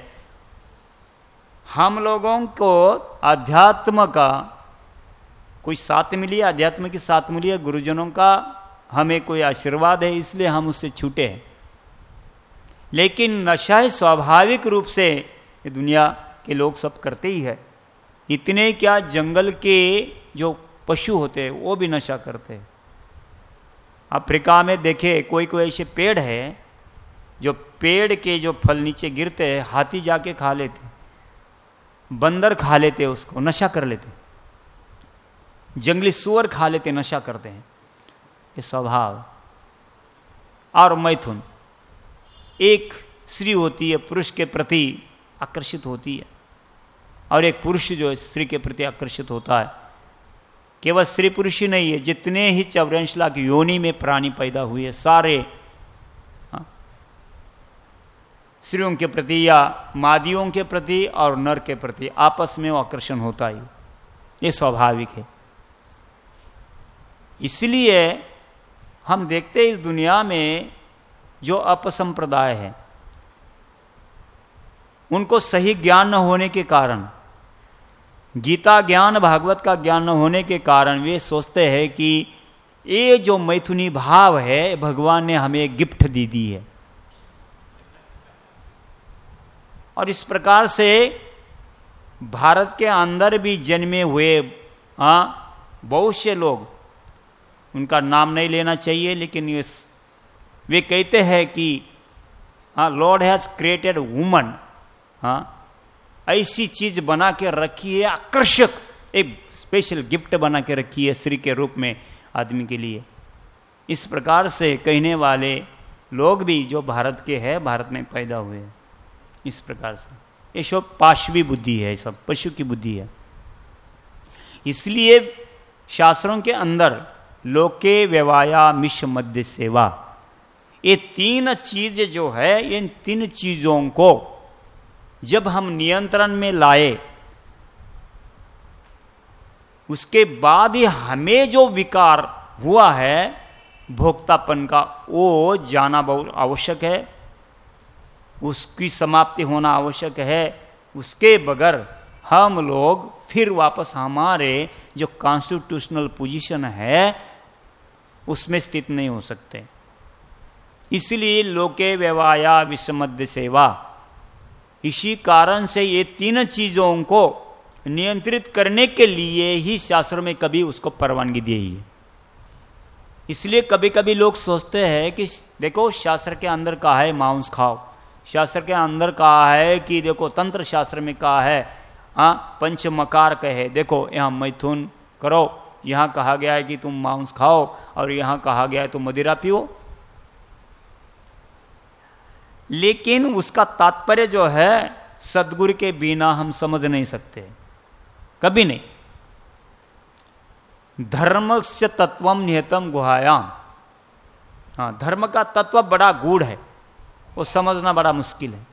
हम लोगों को अध्यात्म का कोई साथ मिली है, अध्यात्म की साथ मिली है, गुरुजनों का हमें कोई आशीर्वाद है, इसलिए हम उससे छूटे हैं। लेकिन नशा स्वाभाविक रूप से ये दुनिया के लोग सब करते ही है। इतने क्या, जंगल के जो पशु होते हैं वो भी नशा करते हैं। अफ्रीका में देखे कोई कोई ऐसे पेड़ है जो पेड़ के जो फल नीचे गिरते हैं, हाथी जाके खा लेते, बंदर खा लेते, उसको नशा कर लेते, जंगली सुअर खा लेते, नशा करते हैं। ये स्वभाव। और मैथुन, एक स्त्री होती है पुरुष के प्रति आकर्षित होती है, और एक पुरुष जो है स्त्री के प्रति आकर्षित होता है। केवल स्त्री पुरुष ही नहीं है, जितने ही 84 लाख योनि में प्राणी पैदा हुए सारे स्त्रियों के प्रति या मादियों के प्रति और नर के प्रति आपस में वो आकर्षण होता ही, ये स्वाभाविक है। इसलिए हम देखते हैं इस दुनिया में जो अपसंप्रदाय है, उनको सही ज्ञान न होने के कारण, गीता ज्ञान भागवत का ज्ञान न होने के कारण वे सोचते हैं कि ये जो मैथुनी भाव है भगवान ने हमें गिफ्ट दे दी है। और इस प्रकार से भारत के अंदर भी जन्मे हुए बहुत से लोग, उनका नाम नहीं लेना चाहिए, लेकिन वे कहते हैं कि लॉर्ड हैज क्रिएटेड वुमन, ऐसी चीज बना के रखी है, आकर्षक एक स्पेशल गिफ्ट बना के रखी है स्त्री के रूप में आदमी के लिए। इस प्रकार से कहने वाले लोग भी जो भारत के हैं, भारत में पैदा हुए हैं, इस प्रकार से ये सब पाशवी बुद्धि है, सब पशु की बुद्धि है। इसलिए शास्त्रों के अंदर लोके व्यवाया मिश मध्य सेवा, ये 3 चीज जो है, इन 3 चीजों को जब हम नियंत्रण में लाए, उसके बाद ही हमें जो विकार हुआ है भोक्तापन का, वो जाना बहुत आवश्यक है, उसकी समाप्ति होना आवश्यक है। उसके बगैर हम लोग फिर वापस हमारे जो कॉन्स्टिट्यूशनल पोजीशन है उसमें स्थित नहीं हो सकते। इसलिए लोके व्यवाया विषमध्य सेवा, इसी कारण से ये 3 चीजों को नियंत्रित करने के लिए ही शास्त्रों में कभी उसको परवानगी दी है। इसलिए कभी कभी लोग सोचते हैं कि देखो शास्त्र के अंदर कहा है मांस खाओ, शास्त्र के अंदर कहा है कि देखो तंत्र शास्त्र में कहा है पंचमकार कहे, देखो यहाँ मैथुन करो, यहाँ कहा गया है कि तुम मांस खाओ, और यहाँ कहा गया है तुम मदिरा पियो। लेकिन उसका तात्पर्य जो है सद्गुरु के बिना हम समझ नहीं सकते, कभी नहीं। धर्म से तत्वम निहतम गुहायाम, धर्म का तत्व बड़ा गूढ़ है, वो समझना बड़ा मुश्किल है।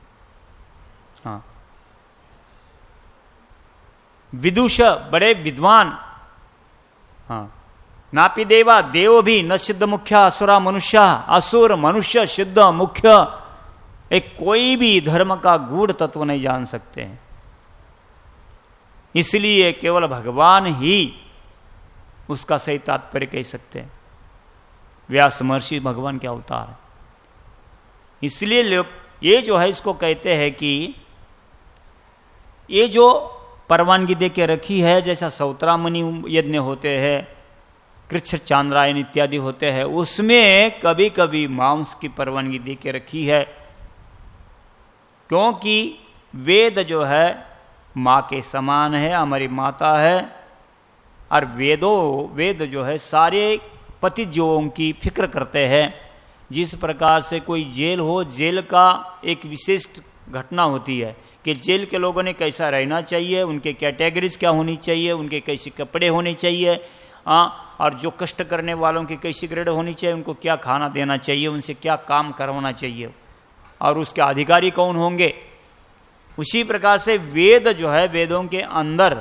विदुष बड़े विद्वान, नापि देवा देव भी न सिद्ध मुख्य असुरा मनुष्य, असुर मनुष्य सिद्ध मुख्य, एक कोई भी धर्म का गूढ़ तत्व नहीं जान सकते हैं। इसलिए केवल भगवान ही उसका सही तात्पर्य कह सकते हैं। व्यास महर्षि भगवान के अवतार है। इसलिए लोग ये जो है इसको कहते हैं कि ये जो परवानगी दे के रखी है, जैसा सौत्रामणि यज्ञ होते हैं, कृच्छ चांद्रायन इत्यादि होते हैं, उसमें कभी कभी मांस की परवानगी दे के रखी है, क्योंकि वेद जो है माँ के समान है, हमारी माता है, और वेद जो है सारे पति जीवों की फिक्र करते हैं। जिस प्रकार से कोई जेल हो, जेल का एक विशिष्ट घटना होती है कि जेल के लोगों ने कैसा रहना चाहिए, उनके कैटेगरीज क्या होनी चाहिए, उनके कैसे कपड़े होने चाहिए, और जो कष्ट करने वालों की कैसी ग्रेड होनी चाहिए, उनको क्या खाना देना चाहिए, उनसे क्या काम करवाना चाहिए, और उसके अधिकारी कौन होंगे। उसी प्रकार से वेद जो है, वेदों के अंदर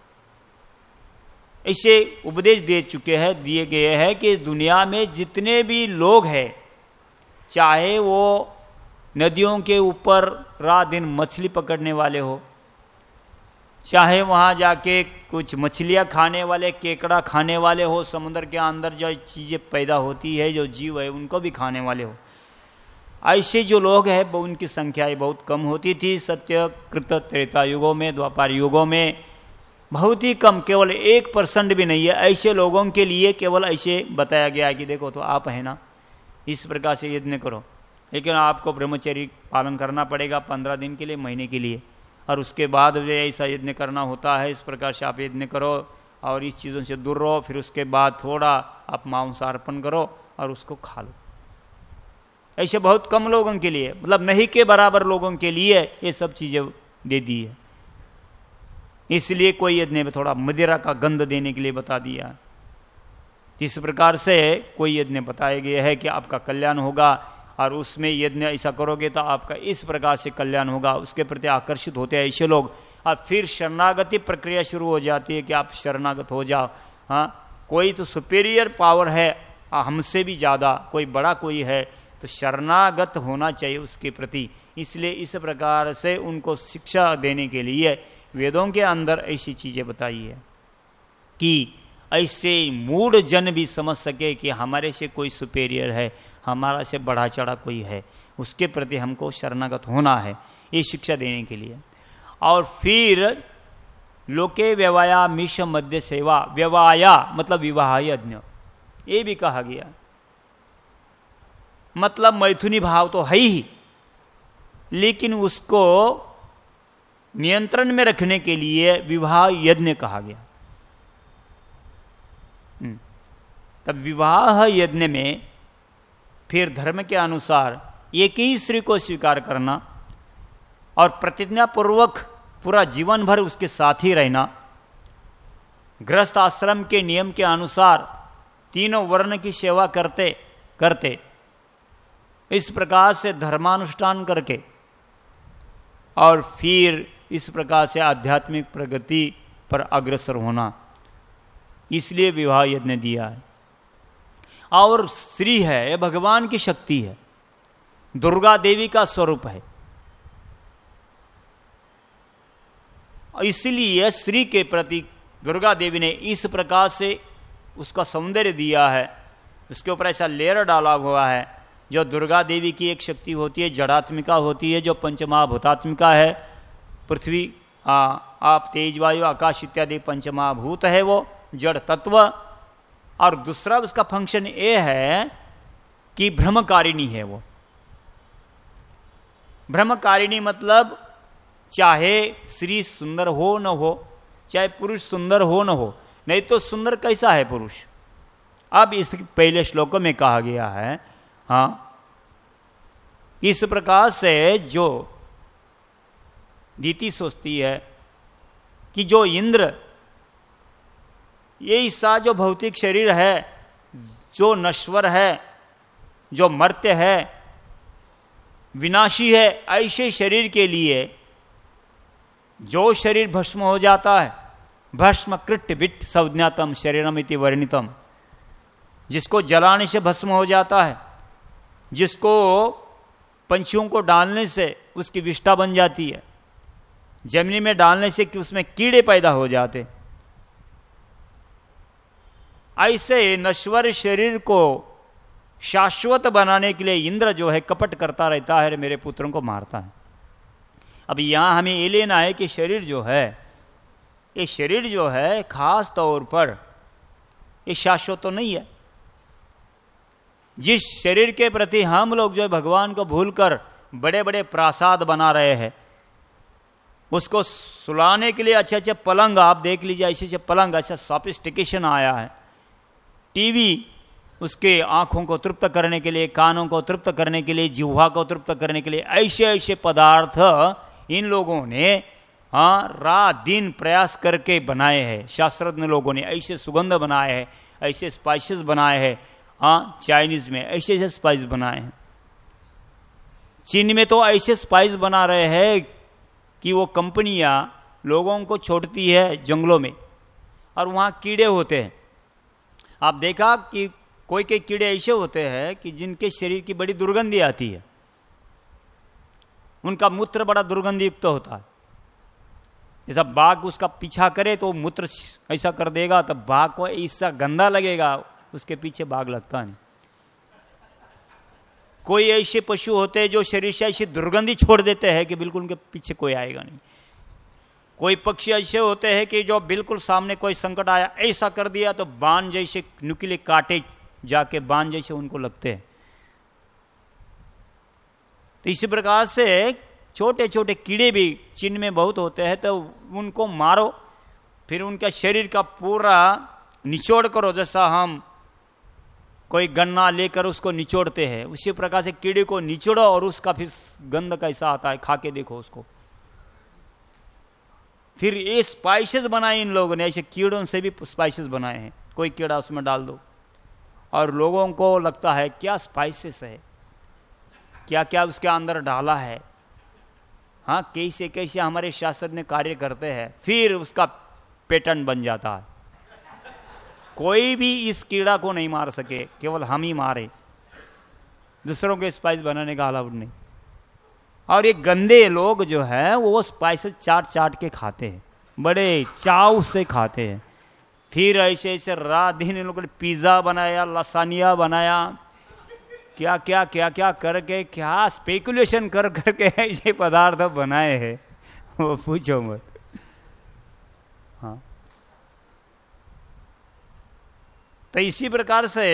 ऐसे उपदेश दिए गए हैं कि दुनिया में जितने भी लोग हैं, चाहे वो नदियों के ऊपर रात दिन मछली पकड़ने वाले हो, चाहे वहाँ जाके कुछ मछलियाँ खाने वाले, केकड़ा खाने वाले हो, समुद्र के अंदर जो चीज़ें पैदा होती है, जो जीव है, उनको भी खाने वाले हो, ऐसे जो लोग हैं वो उनकी संख्या बहुत कम होती थी। सत्य कृत त्रेता युगों में, द्वापर युगों में बहुत ही कम, केवल 1% भी नहीं है। ऐसे लोगों के लिए केवल ऐसे बताया गया है कि देखो तो आप है ना, इस प्रकार से यज्ञ करो, लेकिन आपको ब्रह्मचर्य पालन करना पड़ेगा 15 दिन के लिए, महीने के लिए, और उसके बाद जो ऐसा यज्ञ करना होता है, इस प्रकार से आप यज्ञ करो और इस चीज़ों से दूर रहो, फिर उसके बाद थोड़ा आप मांस अर्पण करो और उसको खा लो। ऐसे बहुत कम लोगों के लिए, मतलब नहीं के बराबर लोगों के लिए ये सब चीज़ें दे दी है। इसलिए कोई यज्ञ में थोड़ा मदिरा का गंध देने के लिए बता दिया। इस प्रकार से कोई यज्ञ बताया गया है कि आपका कल्याण होगा और उसमें यज्ञ ऐसा करोगे तो आपका इस प्रकार से कल्याण होगा, उसके प्रति आकर्षित होते हैं ऐसे लोग। और फिर शरणागति प्रक्रिया शुरू हो जाती है कि आप शरणागत हो जाओ। हाँ, कोई तो सुपीरियर पावर है हमसे भी ज़्यादा, कोई बड़ा कोई है, तो शरणागत होना चाहिए उसके प्रति। इसलिए इस प्रकार से उनको शिक्षा देने के लिए वेदों के अंदर ऐसी चीज़ें बताई है कि ऐसे मूढ़ जन भी समझ सके कि हमारे से कोई सुपेरियर है, हमारा से बढ़ा चढ़ा कोई है, उसके प्रति हमको शरणागत होना है, ये शिक्षा देने के लिए। और फिर लोके व्यवाया मिश मध्य सेवा, व्यवाया मतलब विवाह यज्ञ, ये भी कहा गया। मतलब मैथुनी भाव तो है ही, लेकिन उसको नियंत्रण में रखने के लिए विवाह यज्ञ कहा गया। तब विवाह यज्ञ में फिर धर्म के अनुसार एक ही स्त्री को स्वीकार करना और प्रतिज्ञा पूर्वक पूरा जीवन भर उसके साथ ही रहना, गृहस्थ आश्रम के नियम के अनुसार तीनों वर्ण की सेवा करते करते इस प्रकार से धर्मानुष्ठान करके और फिर इस प्रकार से आध्यात्मिक प्रगति पर अग्रसर होना, इसलिए विवाह यज्ञ दिया है। और स्त्री है, यह भगवान की शक्ति है, दुर्गा देवी का स्वरूप है, इसलिए स्त्री के प्रति दुर्गा देवी ने इस प्रकार से उसका सौंदर्य दिया है, उसके ऊपर ऐसा लेयर डाला हुआ है। जो दुर्गा देवी की एक शक्ति होती है जड़ात्मिका होती है, जो पंचमहाभूतात्मिका है, पृथ्वी आप तेज वायु आकाश इत्यादि पंचमहाभूत है वो जड़ तत्व। और दूसरा उसका फंक्शन ये है कि ब्रह्मकारिणी है वो। ब्रह्मकारिणी मतलब चाहे स्त्री सुंदर हो न हो, चाहे पुरुष सुंदर हो न हो, नहीं तो सुंदर कैसा है पुरुष। अब इस पहले श्लोक में कहा गया है, हाँ, इस प्रकार से जो रीति सोचती है कि जो इंद्र, ये सा जो भौतिक शरीर है, जो नश्वर है, जो मर्त्य है, विनाशी है, ऐसे शरीर के लिए जो शरीर भस्म हो जाता है, भस्म कृट विट संज्ञातम शरीरम इति वर्णितम, जिसको जलाने से भस्म हो जाता है, जिसको पंछियों को डालने से उसकी विष्ठा बन जाती है, जमीन में डालने से कि उसमें कीड़े पैदा हो जाते, ऐसे नश्वर शरीर को शाश्वत बनाने के लिए इंद्र जो है कपट करता रहता है, मेरे पुत्रों को मारता है। अब यहाँ हमें ये लेना है कि शरीर जो है, ये शरीर जो है खास तौर पर ये शाश्वत तो नहीं है। जिस शरीर के प्रति हम लोग जो है भगवान को भूलकर बड़े बड़े प्रासाद बना रहे हैं, उसको सुलाने के लिए अच्छे अच्छे पलंग, आप देख लीजिए ऐसे ऐसे पलंग, ऐसा सॉफिस्टिकेशन आया है। टीवी उसके आँखों को तृप्त करने के लिए, कानों को तृप्त करने के लिए, जिह्वा को तृप्त करने के लिए ऐसे ऐसे पदार्थ इन लोगों ने रात दिन प्रयास करके बनाए हैं। शास्त्रज्ञ लोगों ने ऐसे सुगंध बनाए हैं, ऐसे स्पाइसेस बनाए हैं। चाइनीज में ऐसे ऐसे स्पाइस बनाए हैं, चीन में तो ऐसे स्पाइस बना रहे हैं कि वो कंपनियां लोगों को छोड़ती है जंगलों में और वहाँ कीड़े होते हैं। आप देखा कि कोई के कीड़े ऐसे होते हैं कि जिनके शरीर की बड़ी दुर्गंधी आती है, उनका मूत्र बड़ा दुर्गंधी युक्त होता है। जैसा बाघ उसका पीछा करे तो मूत्र ऐसा कर देगा, तब बाघ को ऐसा गंदा लगेगा, उसके पीछे बाघ लगता नहीं। कोई ऐसे पशु होते हैं जो शरीर से ऐसी दुर्गंधी छोड़ देते हैं कि बिल्कुल उनके पीछे कोई आएगा नहीं। कोई पक्षी ऐसे होते हैं कि जो बिल्कुल सामने कोई संकट आया ऐसा कर दिया तो बाण जैसे नुकीले कांटे जाके बाण जैसे उनको लगते हैं। तो इसी प्रकार से छोटे छोटे कीड़े भी चीन में बहुत होते हैं, तो उनको मारो, फिर उनका शरीर का पूरा निचोड़ करो। जैसा हम कोई गन्ना लेकर उसको निचोड़ते हैं, उसी प्रकार से कीड़े को निचोड़ो और उसका फिर गंध कैसा आता है, खा के देखो उसको। फिर ये स्पाइसेस बनाए इन लोगों ने, ऐसे कीड़ों से भी स्पाइसेस बनाए हैं, कोई कीड़ा उसमें डाल दो और लोगों को लगता है क्या स्पाइसेस है, क्या क्या उसके अंदर डाला है। हाँ, कैसे कैसे हमारे शास्त्र ने कार्य करते हैं, फिर उसका पैटर्न बन जाता है। कोई भी इस कीड़ा को नहीं मार सके, केवल हम ही मारे, दूसरों के स्पाइस बनाने का अलाउड नहीं। और ये गंदे लोग जो है वो स्पाइसेस चाट चाट के खाते हैं, बड़े चाव से खाते हैं। फिर ऐसे ऐसे रात दिन इन लोगों ने पिज़्ज़ा बनाया, लसानिया बनाया, क्या क्या क्या क्या करके, क्या स्पेकुलेशन कर करके ऐसे पदार्थ बनाए हैं, वो पूछो मत। हाँ, तो इसी प्रकार से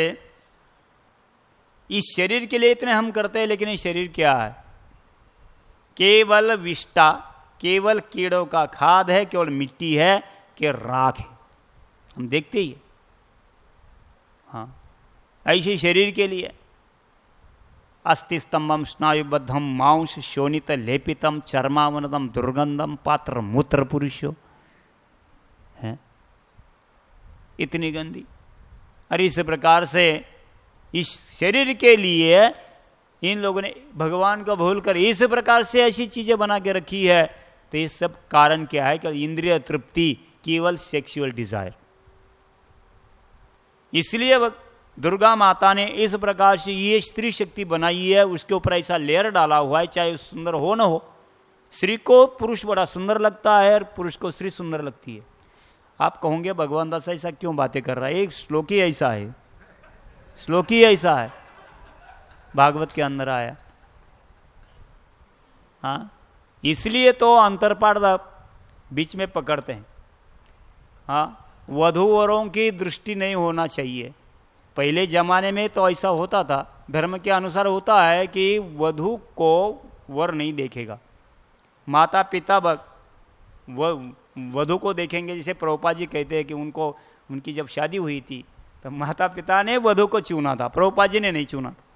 इस शरीर के लिए इतने हम करते हैं, लेकिन ये शरीर क्या है? केवल विष्टा, केवल कीड़ों का खाद है, केवल मिट्टी है कि राख है, हम देखते ही। हाँ, ऐसे शरीर के लिए अस्थि स्तंभम स्नायुबद्धम मांस शोणित लेपितम चर्मावनदम दुर्गंधम पात्र मूत्र पुरुषो है, इतनी गंदी। और इस प्रकार से इस शरीर के लिए इन लोगों ने भगवान को भूल कर इस प्रकार से ऐसी चीजें बना के रखी है। तो ये सब कारण क्या है? कि इंद्रिय तृप्ति, केवल सेक्सुअल डिजायर। इसलिए दुर्गा माता ने इस प्रकार से ये स्त्री शक्ति बनाई है, उसके ऊपर ऐसा लेयर डाला हुआ है, चाहे सुंदर हो न हो। स्त्री को पुरुष बड़ा सुंदर लगता है और पुरुष को स्त्री सुंदर लगती है। आप कहोगे भगवान दास ऐसा क्यों बातें कर रहा है? एक श्लोक ही ऐसा है, श्लोक ही ऐसा है, भागवत के अंदर आया। हाँ, इसलिए तो अंतरपाठ बीच में पकड़ते हैं। हाँ, वधूवरों की दृष्टि नहीं होना चाहिए। पहले जमाने में तो ऐसा होता था, धर्म के अनुसार होता है कि वधू को वर नहीं देखेगा, माता पिता वधू को देखेंगे। जैसे प्रभुपाद जी कहते हैं कि उनकी जब शादी हुई थी तो माता पिता ने वधू को चुना था, प्रभुपाद जी ने नहीं चुना था।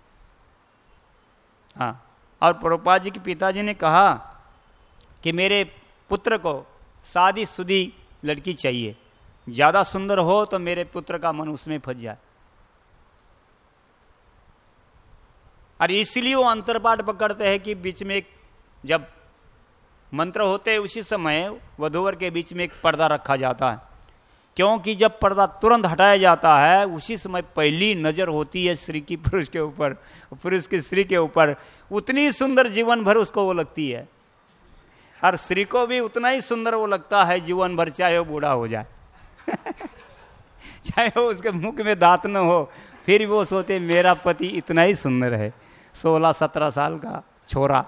हाँ, और प्रभुपाद जी के पिताजी ने कहा कि मेरे पुत्र को शादी शुदी लड़की चाहिए, ज़्यादा सुंदर हो तो मेरे पुत्र का मन उसमें फंस जाए। और इसलिए वो अंतरपाठ पकड़ते हैं कि बीच में जब मंत्र होते हैं उसी समय वधूवर के बीच में एक पर्दा रखा जाता है, क्योंकि जब पर्दा तुरंत हटाया जाता है उसी समय पहली नज़र होती है स्त्री की पुरुष के ऊपर, पुरुष की स्त्री के ऊपर। उतनी सुंदर जीवन भर उसको वो लगती है, और स्त्री को भी उतना ही सुंदर वो लगता है जीवन भर, चाहे वो बूढ़ा हो जाए चाहे वो उसके मुख में दांत न हो, फिर वो सोचते मेरा पति इतना ही सुंदर है, 16-17 साल का छोरा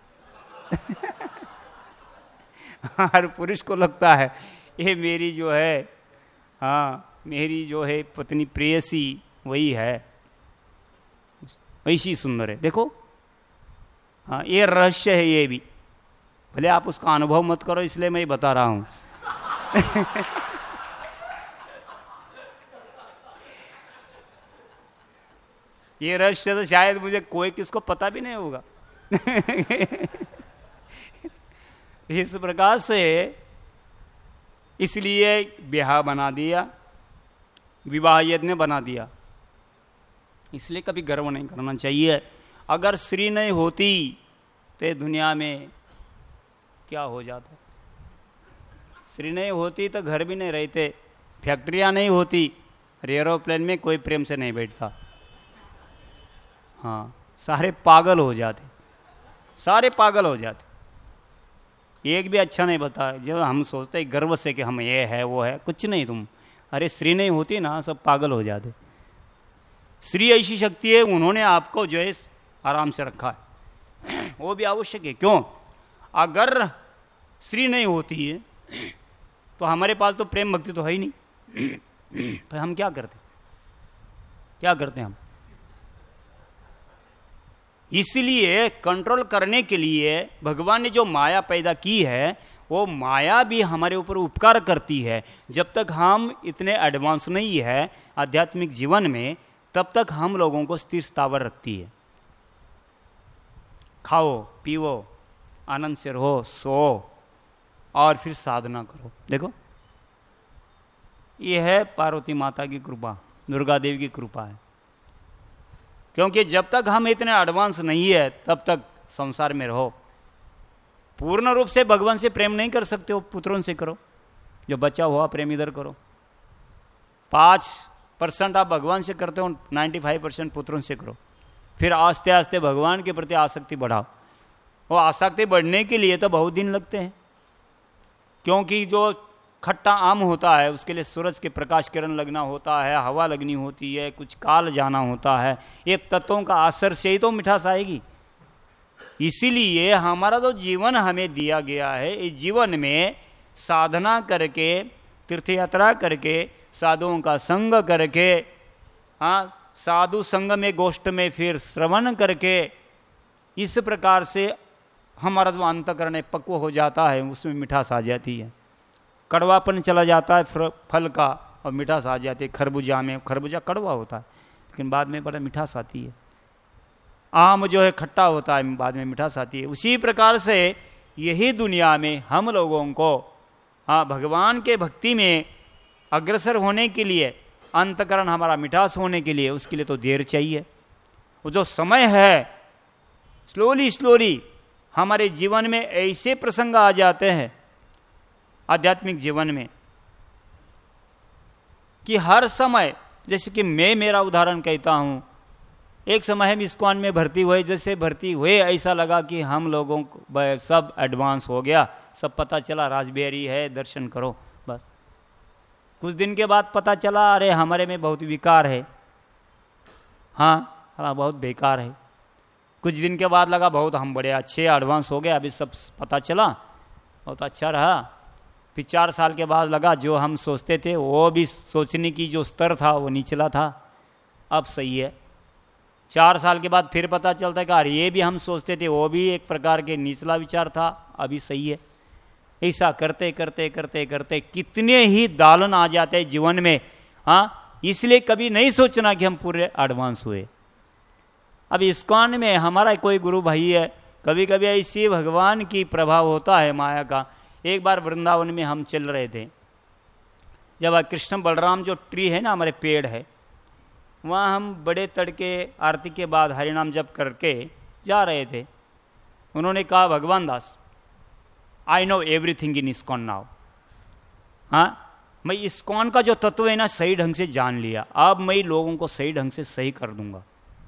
हर पुरुष को लगता है ये मेरी जो है, हाँ, मेरी जो है पत्नी प्रेयसी वही है, वैसी सुंदर है। देखो, हाँ, ये रहस्य है। ये भी भले आप उसका अनुभव मत करो, इसलिए मैं बता रहा हूँ ये रहस्य तो शायद मुझे कोई किसको पता भी नहीं होगा इस प्रकार से इसलिए ब्याह बना दिया, विवाह यज्ञ बना दिया। इसलिए कभी गर्व नहीं करना चाहिए। अगर स्त्री नहीं होती तो दुनिया में क्या हो जाता? स्त्री नहीं होती तो घर भी नहीं रहते, फैक्ट्रियां नहीं होती, एरोप्लेन में कोई प्रेम से नहीं बैठता। हाँ, सारे पागल हो जाते, सारे पागल हो जाते, एक भी अच्छा नहीं बता। जब हम सोचते हैं गर्व से कि हम ये है वो है, कुछ नहीं तुम। अरे स्त्री नहीं होती ना, सब पागल हो जाते। स्त्री ऐसी शक्ति है, उन्होंने आपको जो है आराम से रखा है, वो भी आवश्यक है। क्यों? अगर स्त्री नहीं होती है तो हमारे पास तो प्रेम भक्ति तो है ही नहीं तो हम क्या करते, क्या करते हम? इसलिए कंट्रोल करने के लिए भगवान ने जो माया पैदा की है, वो माया भी हमारे ऊपर उपकार करती है। जब तक हम इतने एडवांस नहीं है आध्यात्मिक जीवन में, तब तक हम लोगों को स्थिर स्थावर रखती है। खाओ, पीओ, आनंद से रहो, सो, और फिर साधना करो। देखो ये है पार्वती माता की कृपा, दुर्गा देवी की कृपा है। क्योंकि जब तक हम इतने एडवांस नहीं है तब तक संसार में रहो। पूर्ण रूप से भगवान से प्रेम नहीं कर सकते हो, पुत्रों से करो। जो बचा हुआ प्रेम इधर करो। 5% आप भगवान से करते हो, 95% पुत्रों से करो। फिर आस्ते आस्ते भगवान के प्रति आसक्ति बढ़ाओ। वो आसक्ति बढ़ने के लिए तो बहुत दिन लगते हैं, क्योंकि जो खट्टा आम होता है उसके लिए सूरज के प्रकाश किरण लगना होता है, हवा लगनी होती है, कुछ काल जाना होता है। ये तत्वों का असर से ही तो मिठास आएगी। इसीलिए हमारा जो जीवन हमें दिया गया है, इस जीवन में साधना करके, तीर्थ यात्रा करके, साधुओं का संग करके, साधु संग में गोष्ठ में फिर श्रवण करके, इस प्रकार से हमारा जो अंतःकरण पक्व हो जाता है, उसमें मिठास आ जाती है। कड़वापन चला जाता है फल का और मिठास आ जाती है। खरबूजा में, खरबूजा कड़वा होता है लेकिन बाद में बड़ा मिठास आती है। आम जो है खट्टा होता है, बाद में मिठास आती है। उसी प्रकार से यही दुनिया में हम लोगों को भगवान के भक्ति में अग्रसर होने के लिए, अंतकरण हमारा मिठास होने के लिए, उसके लिए तो देर चाहिए। वो जो समय है, स्लोली हमारे जीवन में ऐसे प्रसंग आ जाते हैं आध्यात्मिक जीवन में कि हर समय, जैसे कि मैं मेरा उदाहरण कहता हूँ, एक समय हम इस्कॉन में भर्ती हुए, जैसे भर्ती हुए ऐसा लगा कि हम लोगों को सब एडवांस हो गया, सब पता चला राजबिहारी है, दर्शन करो बस। कुछ दिन के बाद पता चला अरे हमारे में बहुत विकार है, हाँ बहुत बेकार है। कुछ दिन के बाद लगा बहुत हम बड़े अच्छे एडवांस हो गए, अभी सब पता चला, बहुत अच्छा रहा। फिर 4 साल के बाद लगा जो हम सोचते थे वो भी सोचने की जो स्तर था वो निचला था, अब सही है। 4 साल के बाद फिर पता चलता है कि अरे ये भी हम सोचते थे वो भी एक प्रकार के निचला विचार था, अभी सही है। ऐसा करते करते करते करते कितने ही दालन आ जाते हैं जीवन में। इसलिए कभी नहीं सोचना कि हम पूरे एडवांस हुए। अब इस्कॉन में हमारा कोई गुरु भाई है, कभी कभी ऐसी भगवान की प्रभाव होता है माया का। एक बार वृंदावन में हम चल रहे थे, जब कृष्ण बलराम जो ट्री है ना, हमारे पेड़ है, वहाँ हम बड़े तड़के आरती के बाद हरिनाम जप करके जा रहे थे। उन्होंने कहा, Bhagwan Das I know everything in ISKCON now. मैं इस्कॉन का जो तत्व है ना सही ढंग से जान लिया, अब मैं लोगों को सही ढंग से सही कर दूंगा।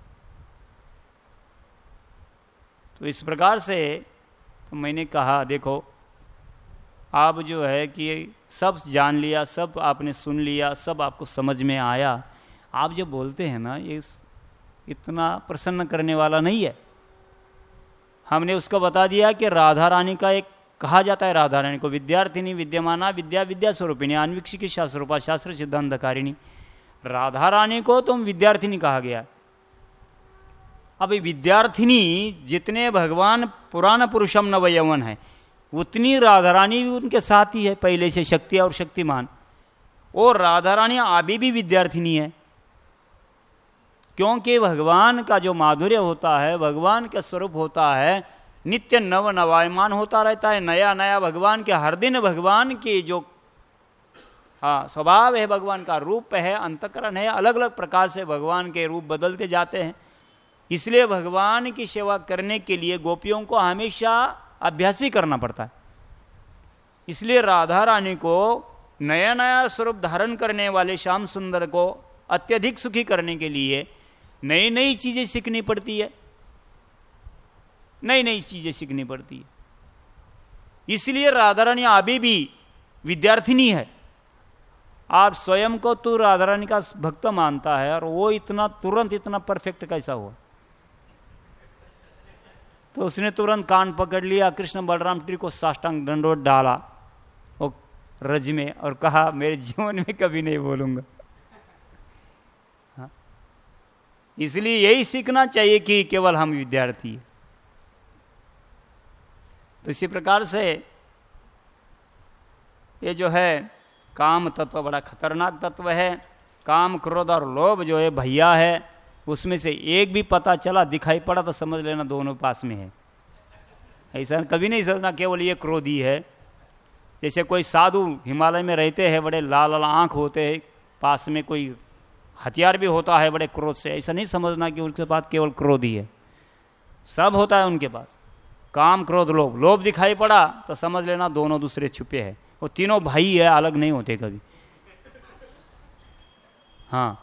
तो इस प्रकार से तो मैंने कहा देखो, आप जो है कि सब जान लिया, सब आपने सुन लिया, सब आपको समझ में आया, आप जो बोलते हैं ना ये इतना प्रसन्न करने वाला नहीं है। हमने उसको बता दिया कि राधा रानी का एक कहा जाता है, राधा रानी को विद्यार्थिनी विद्यमाना विद्या विद्या स्वरूपिणी अन्वीक्षिकी शास्त्रोपा शास्त्र सिद्धांतकारिणी। राधा रानी को तुम विद्यार्थिनी कहा गया। अब विद्यार्थिनी जितने भगवान पुराण पुरुषम नव यौवन है, उतनी राधा रानी भी उनके साथ ही है पहले से, शक्ति और शक्तिमान। और राधा रानी अभी भी विद्यार्थिनी है, क्योंकि भगवान का जो माधुर्य होता है, भगवान का स्वरूप होता है, नित्य नव नवायमान होता रहता है, नया नया भगवान के, हर दिन भगवान की जो स्वभाव है, भगवान का रूप है, अंतकरण है, अलग अलग प्रकार से भगवान के रूप बदलते जाते हैं। इसलिए भगवान की सेवा करने के लिए गोपियों को हमेशा अभ्यास ही करना पड़ता है। इसलिए राधा रानी को नया नया स्वरूप धारण करने वाले श्याम सुंदर को अत्यधिक सुखी करने के लिए नई नई चीजें सीखनी पड़ती है, नई नई चीजें सीखनी पड़ती है। इसलिए राधा रानी अभी भी विद्यार्थिनी है। आप स्वयं को तो राधा रानी का भक्त मानता है और वो इतना तुरंत इतना परफेक्ट कैसा हुआ? तो उसने तुरंत कान पकड़ लिया, कृष्ण बलराम ट्री को साष्टांग दंडोत डाला वो रज में और कहा मेरे जीवन में कभी नहीं बोलूंगा। इसलिए यही सीखना चाहिए कि केवल हम विद्यार्थी हैं। तो इसी प्रकार से ये जो है काम तत्व बड़ा खतरनाक तत्व है। काम क्रोध और लोभ जो है भैया है, उसमें से एक भी पता चला दिखाई पड़ा तो समझ लेना दोनों पास में है। ऐसा कभी नहीं सोचना केवल ये क्रोधी है, जैसे कोई साधु हिमालय में रहते हैं, बड़े लाल लाल आँख होते हैं, पास में कोई हथियार भी होता है बड़े क्रोध से, ऐसा नहीं समझना कि उनके पास केवल क्रोध ही है, सब होता है उनके पास, काम क्रोध लोभ। लोभ दिखाई पड़ा तो समझ लेना दोनों दूसरे छुपे हैं, वो तीनों भाई है, अलग नहीं होते कभी। हाँ,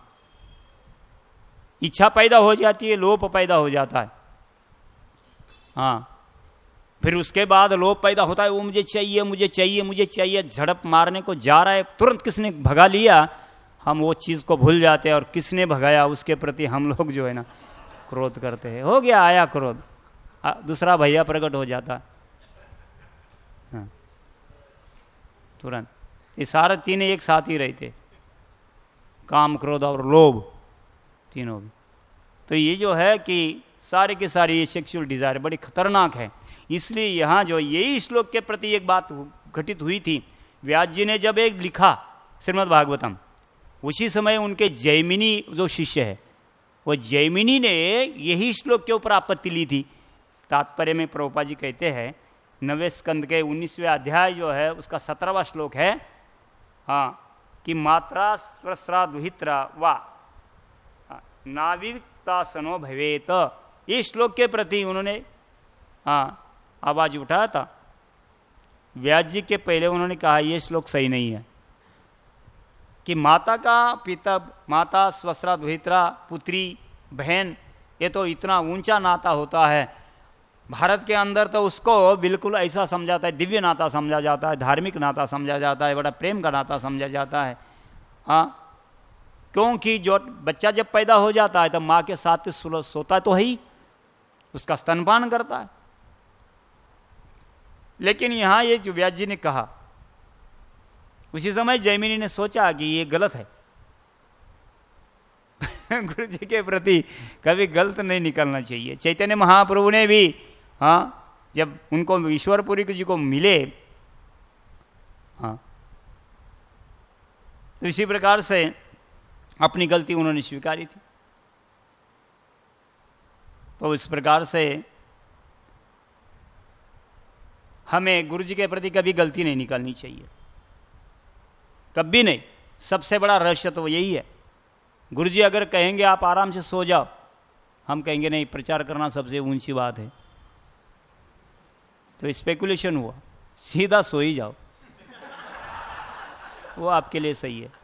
इच्छा पैदा हो जाती है, लोभ पैदा हो जाता है। हाँ, फिर उसके बाद लोभ पैदा होता है, वो मुझे चाहिए मुझे चाहिए मुझे चाहिए, झड़प मारने को जा रहा है, तुरंत किसने भगा लिया, हम वो चीज़ को भूल जाते हैं और किसने भगाया उसके प्रति हम लोग जो है ना क्रोध करते हैं। हो गया, आया क्रोध, दूसरा भैया प्रकट हो जाता। हाँ, तुरंत। ये सारे तीन एक साथ ही रहते, काम क्रोध और लोभ तीनों भी। तो ये जो है कि सारे के सारे ये सेक्सुअल डिज़ायर बड़ी खतरनाक है। इसलिए यहाँ जो यही श्लोक के प्रति एक बात घटित हुई थी, व्यास जी ने जब एक लिखा श्रीमद् भागवतम, उसी समय उनके जैमिनी जो शिष्य है, वो जैमिनी ने यही श्लोक के ऊपर आपत्ति ली थी। तात्पर्य में प्रभुपाद जी कहते हैं 9वें स्कंद के 19वें अध्याय जो है उसका 17वां श्लोक है, हाँ, कि मात्रा स्वस्राद्विहित्रा वा नाविक्तासनो भवेत। ये श्लोक के प्रति उन्होंने आवाज उठाया था। व्यास जी के पहले उन्होंने कहा ये श्लोक सही नहीं है, कि माता का पिता, माता स्वस्राद्विहित्रा, पुत्री बहन, ये तो इतना ऊंचा नाता होता है। भारत के अंदर तो उसको बिल्कुल ऐसा समझा जाता है, दिव्य नाता समझा जाता है, धार्मिक नाता समझा जाता है, बड़ा प्रेम का नाता समझा जाता है। हाँ, क्योंकि जो बच्चा जब पैदा हो जाता है तब माँ के साथ सोता तो है ही, उसका स्तनपान करता है। लेकिन यहाँ ये जो व्यास जी ने कहा, उसी समय जैमिनी ने सोचा कि ये गलत है। गुरु जी के प्रति कभी गलत नहीं निकलना चाहिए। चैतन्य महाप्रभु ने भी, हाँ, जब उनको ईश्वरपुरी जी को मिले, हाँ, तो इसी प्रकार से अपनी गलती उन्होंने स्वीकारी थी। तो इस प्रकार से हमें गुरु जी के प्रति कभी गलती नहीं निकालनी चाहिए, कभी नहीं। सबसे बड़ा रहस्य तो यही है। गुरु जी अगर कहेंगे आप आराम से सो जाओ, हम कहेंगे नहीं, प्रचार करना सबसे ऊंची बात है। तो स्पेकुलेशन हुआ, सीधा सो ही जाओ, वो आपके लिए सही है,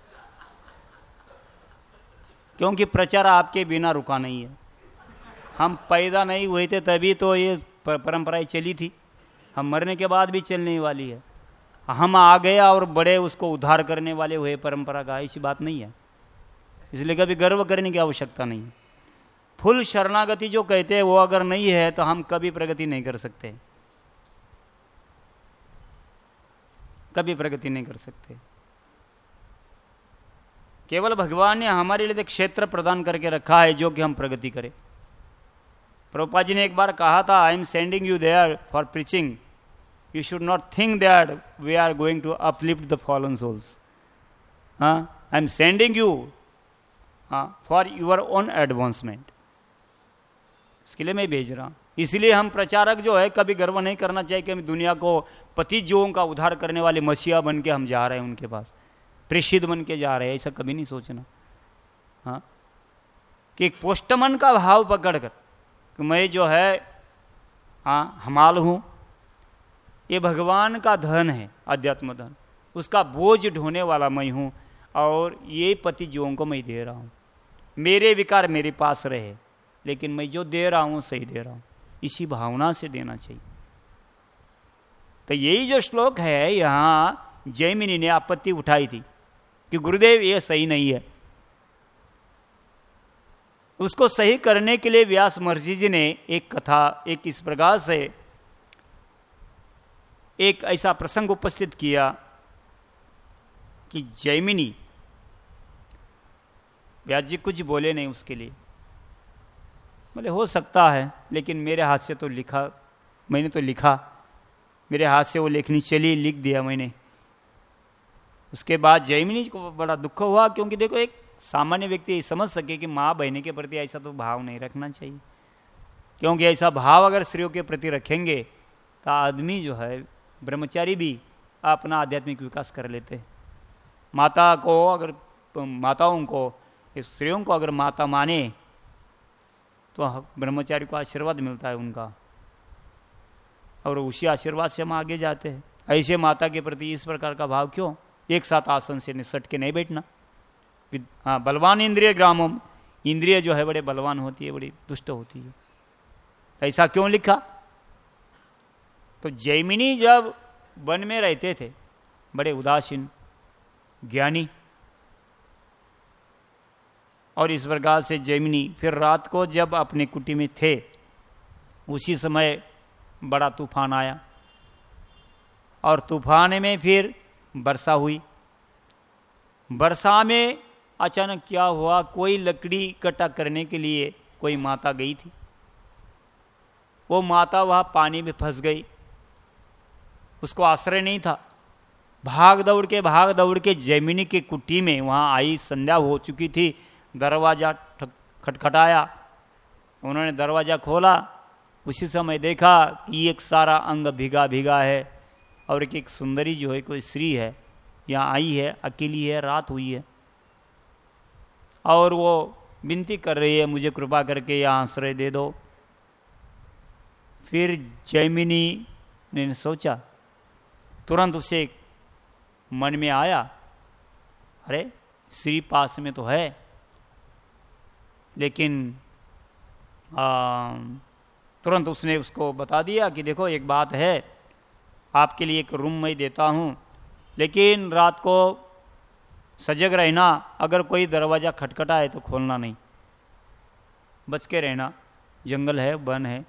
क्योंकि प्रचार आपके बिना रुका नहीं है। हम पैदा नहीं हुए थे तभी तो ये परंपराएं चली थी, हम मरने के बाद भी चलने वाली है। हम आ गया और बड़े उसको उद्धार करने वाले हुए परंपरा का, ऐसी बात नहीं है। इसलिए कभी गर्व करने की आवश्यकता नहीं है। फुल शरणागति जो कहते हैं वो अगर नहीं है तो हम कभी प्रगति नहीं कर सकते, कभी प्रगति नहीं कर सकते। केवल भगवान ने हमारे लिए क्षेत्र प्रदान करके रखा है जो कि हम प्रगति करें। प्रभुपाद जी ने एक बार कहा था, I am sending you there for preaching, you should not think that we are going to uplift the fallen souls. हाँ, I am sending you for your own advancement, इसके लिए मैं भेज रहा हूँ। इसलिए हम प्रचारक जो है कभी गर्व नहीं करना चाहिए कि हम दुनिया को पति जीवों का उद्धार करने वाले मसीहा बन के हम जा रहे हैं, उनके पास प्रेषित बन के जा रहे हैं, ऐसा कभी नहीं सोचना। हाँ, कि एक पोस्टमन का भाव पकड़कर कि मैं जो है हमाल हूँ, ये भगवान का धन है, अध्यात्म धन, उसका बोझ ढोने वाला मैं हूँ और ये पति जीवों को मैं दे रहा हूँ। मेरे विकार मेरे पास रहे, लेकिन मैं जो दे रहा हूँ सही दे रहा हूँ, इसी भावना से देना चाहिए। तो यही जो श्लोक है, यहाँ जैमिनी ने आपत्ति उठाई थी कि गुरुदेव ये सही नहीं है। उसको सही करने के लिए व्यास महर्षि जी ने एक कथा, एक इस प्रकार से एक ऐसा प्रसंग उपस्थित किया कि जैमिनी, व्यास जी कुछ बोले नहीं उसके लिए, बोले हो सकता है, लेकिन मेरे हाथ से तो लिखा, मैंने तो लिखा, मेरे हाथ से वो लेखनी चली, लिख दिया मैंने। उसके बाद जैमिनी को बड़ा दुख हुआ, क्योंकि देखो एक सामान्य व्यक्ति समझ सके कि माँ बहने के प्रति ऐसा तो भाव नहीं रखना चाहिए, क्योंकि ऐसा भाव अगर स्त्रियों के प्रति रखेंगे तो आदमी जो है, ब्रह्मचारी भी अपना आध्यात्मिक विकास कर लेते हैं। माताओं को, स्त्रियों को अगर माता माने तो ब्रह्मचारी को आशीर्वाद मिलता है उनका, और उसी आशीर्वाद से हम आगे जाते हैं। ऐसे माता के प्रति इस प्रकार का भाव क्यों? एक साथ आसन से निसट के नहीं बैठना। हाँ, बलवान इंद्रिय ग्रामम, इंद्रिय जो है बड़े बलवान होती है, बड़ी दुष्ट होती है। ऐसा क्यों लिखा? तो जैमिनी जब वन में रहते थे, बड़े उदासीन ज्ञानी, और इस प्रकार से जैमिनी फिर रात को जब अपने कुटी में थे, उसी समय बड़ा तूफान आया, और तूफान में फिर वर्षा हुई। वर्षा में अचानक क्या हुआ, कोई लकड़ी इकट्ठा करने के लिए कोई माता गई थी, वो माता वहाँ पानी में फंस गई, उसको आश्रय नहीं था। भाग दौड़ के जैमिनी के कुटी में वहाँ आई, संध्या हो चुकी थी, दरवाज़ा खटखटाया, उन्होंने दरवाज़ा खोला, उसी समय देखा कि एक सारा अंग भीगा भीगा है, और एक सुंदरी जो है कोई स्त्री है यहाँ आई है, अकेली है, रात हुई है, और वो विनती कर रही है मुझे कृपा करके यहाँ आश्रय दे दो। फिर जैमिनी ने सोचा, तुरंत उसे मन में आया, अरे स्त्री पास में तो है, लेकिन तुरंत उसने उसको बता दिया कि देखो एक बात है, आपके लिए एक रूम मैं देता हूँ, लेकिन रात को सजग रहना, अगर कोई दरवाज़ा खटखटाए तो खोलना नहीं, बच के रहना, जंगल है, वन है।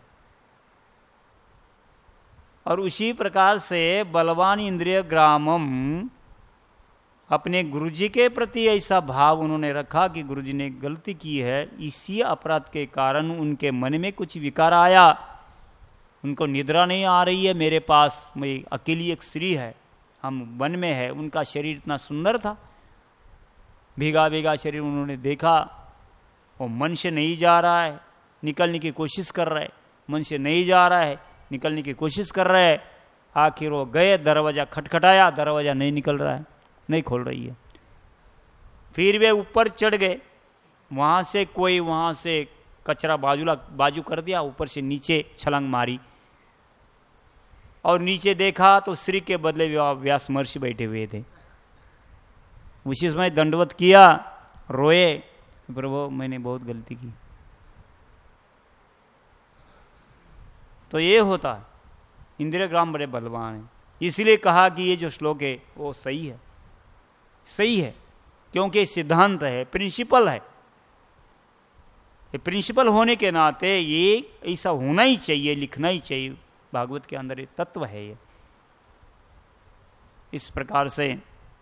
और उसी प्रकार से बलवान इंद्रिय ग्रामम अपने गुरुजी के प्रति ऐसा भाव उन्होंने रखा कि गुरुजी ने गलती की है, इसी अपराध के कारण उनके मन में कुछ विकार आया, उनको निद्रा नहीं आ रही है, मेरे पास मैं अकेली एक स्त्री है, हम वन में है, उनका शरीर इतना सुंदर था, भीगा भीगा शरीर, उन्होंने देखा वो मन से नहीं जा रहा है, निकलने की कोशिश कर रहा है, मन से नहीं जा रहा है, निकलने की कोशिश कर रहे हैं। आखिर वो गए, दरवाज़ा खटखटाया, दरवाज़ा नहीं निकल रहा है, नहीं खोल रही है। फिर वे ऊपर चढ़ गए, वहाँ से कचरा बाजू कर दिया, ऊपर से नीचे छलांग मारी, और नीचे देखा तो श्री के बदले व्यास महर्षि बैठे हुए थे। उसी समय दंडवत किया, रोए, प्रभु मैंने बहुत गलती की। तो ये होता है, इंद्रिय ग्राम बड़े बलवान हैं। इसलिए कहा कि ये जो श्लोक है वो सही है, सही है, क्योंकि सिद्धांत है, प्रिंसिपल है। ये प्रिंसिपल होने के नाते ये ऐसा होना ही चाहिए, लिखना ही चाहिए, भागवत के अंदर ये तत्व है। ये इस प्रकार से,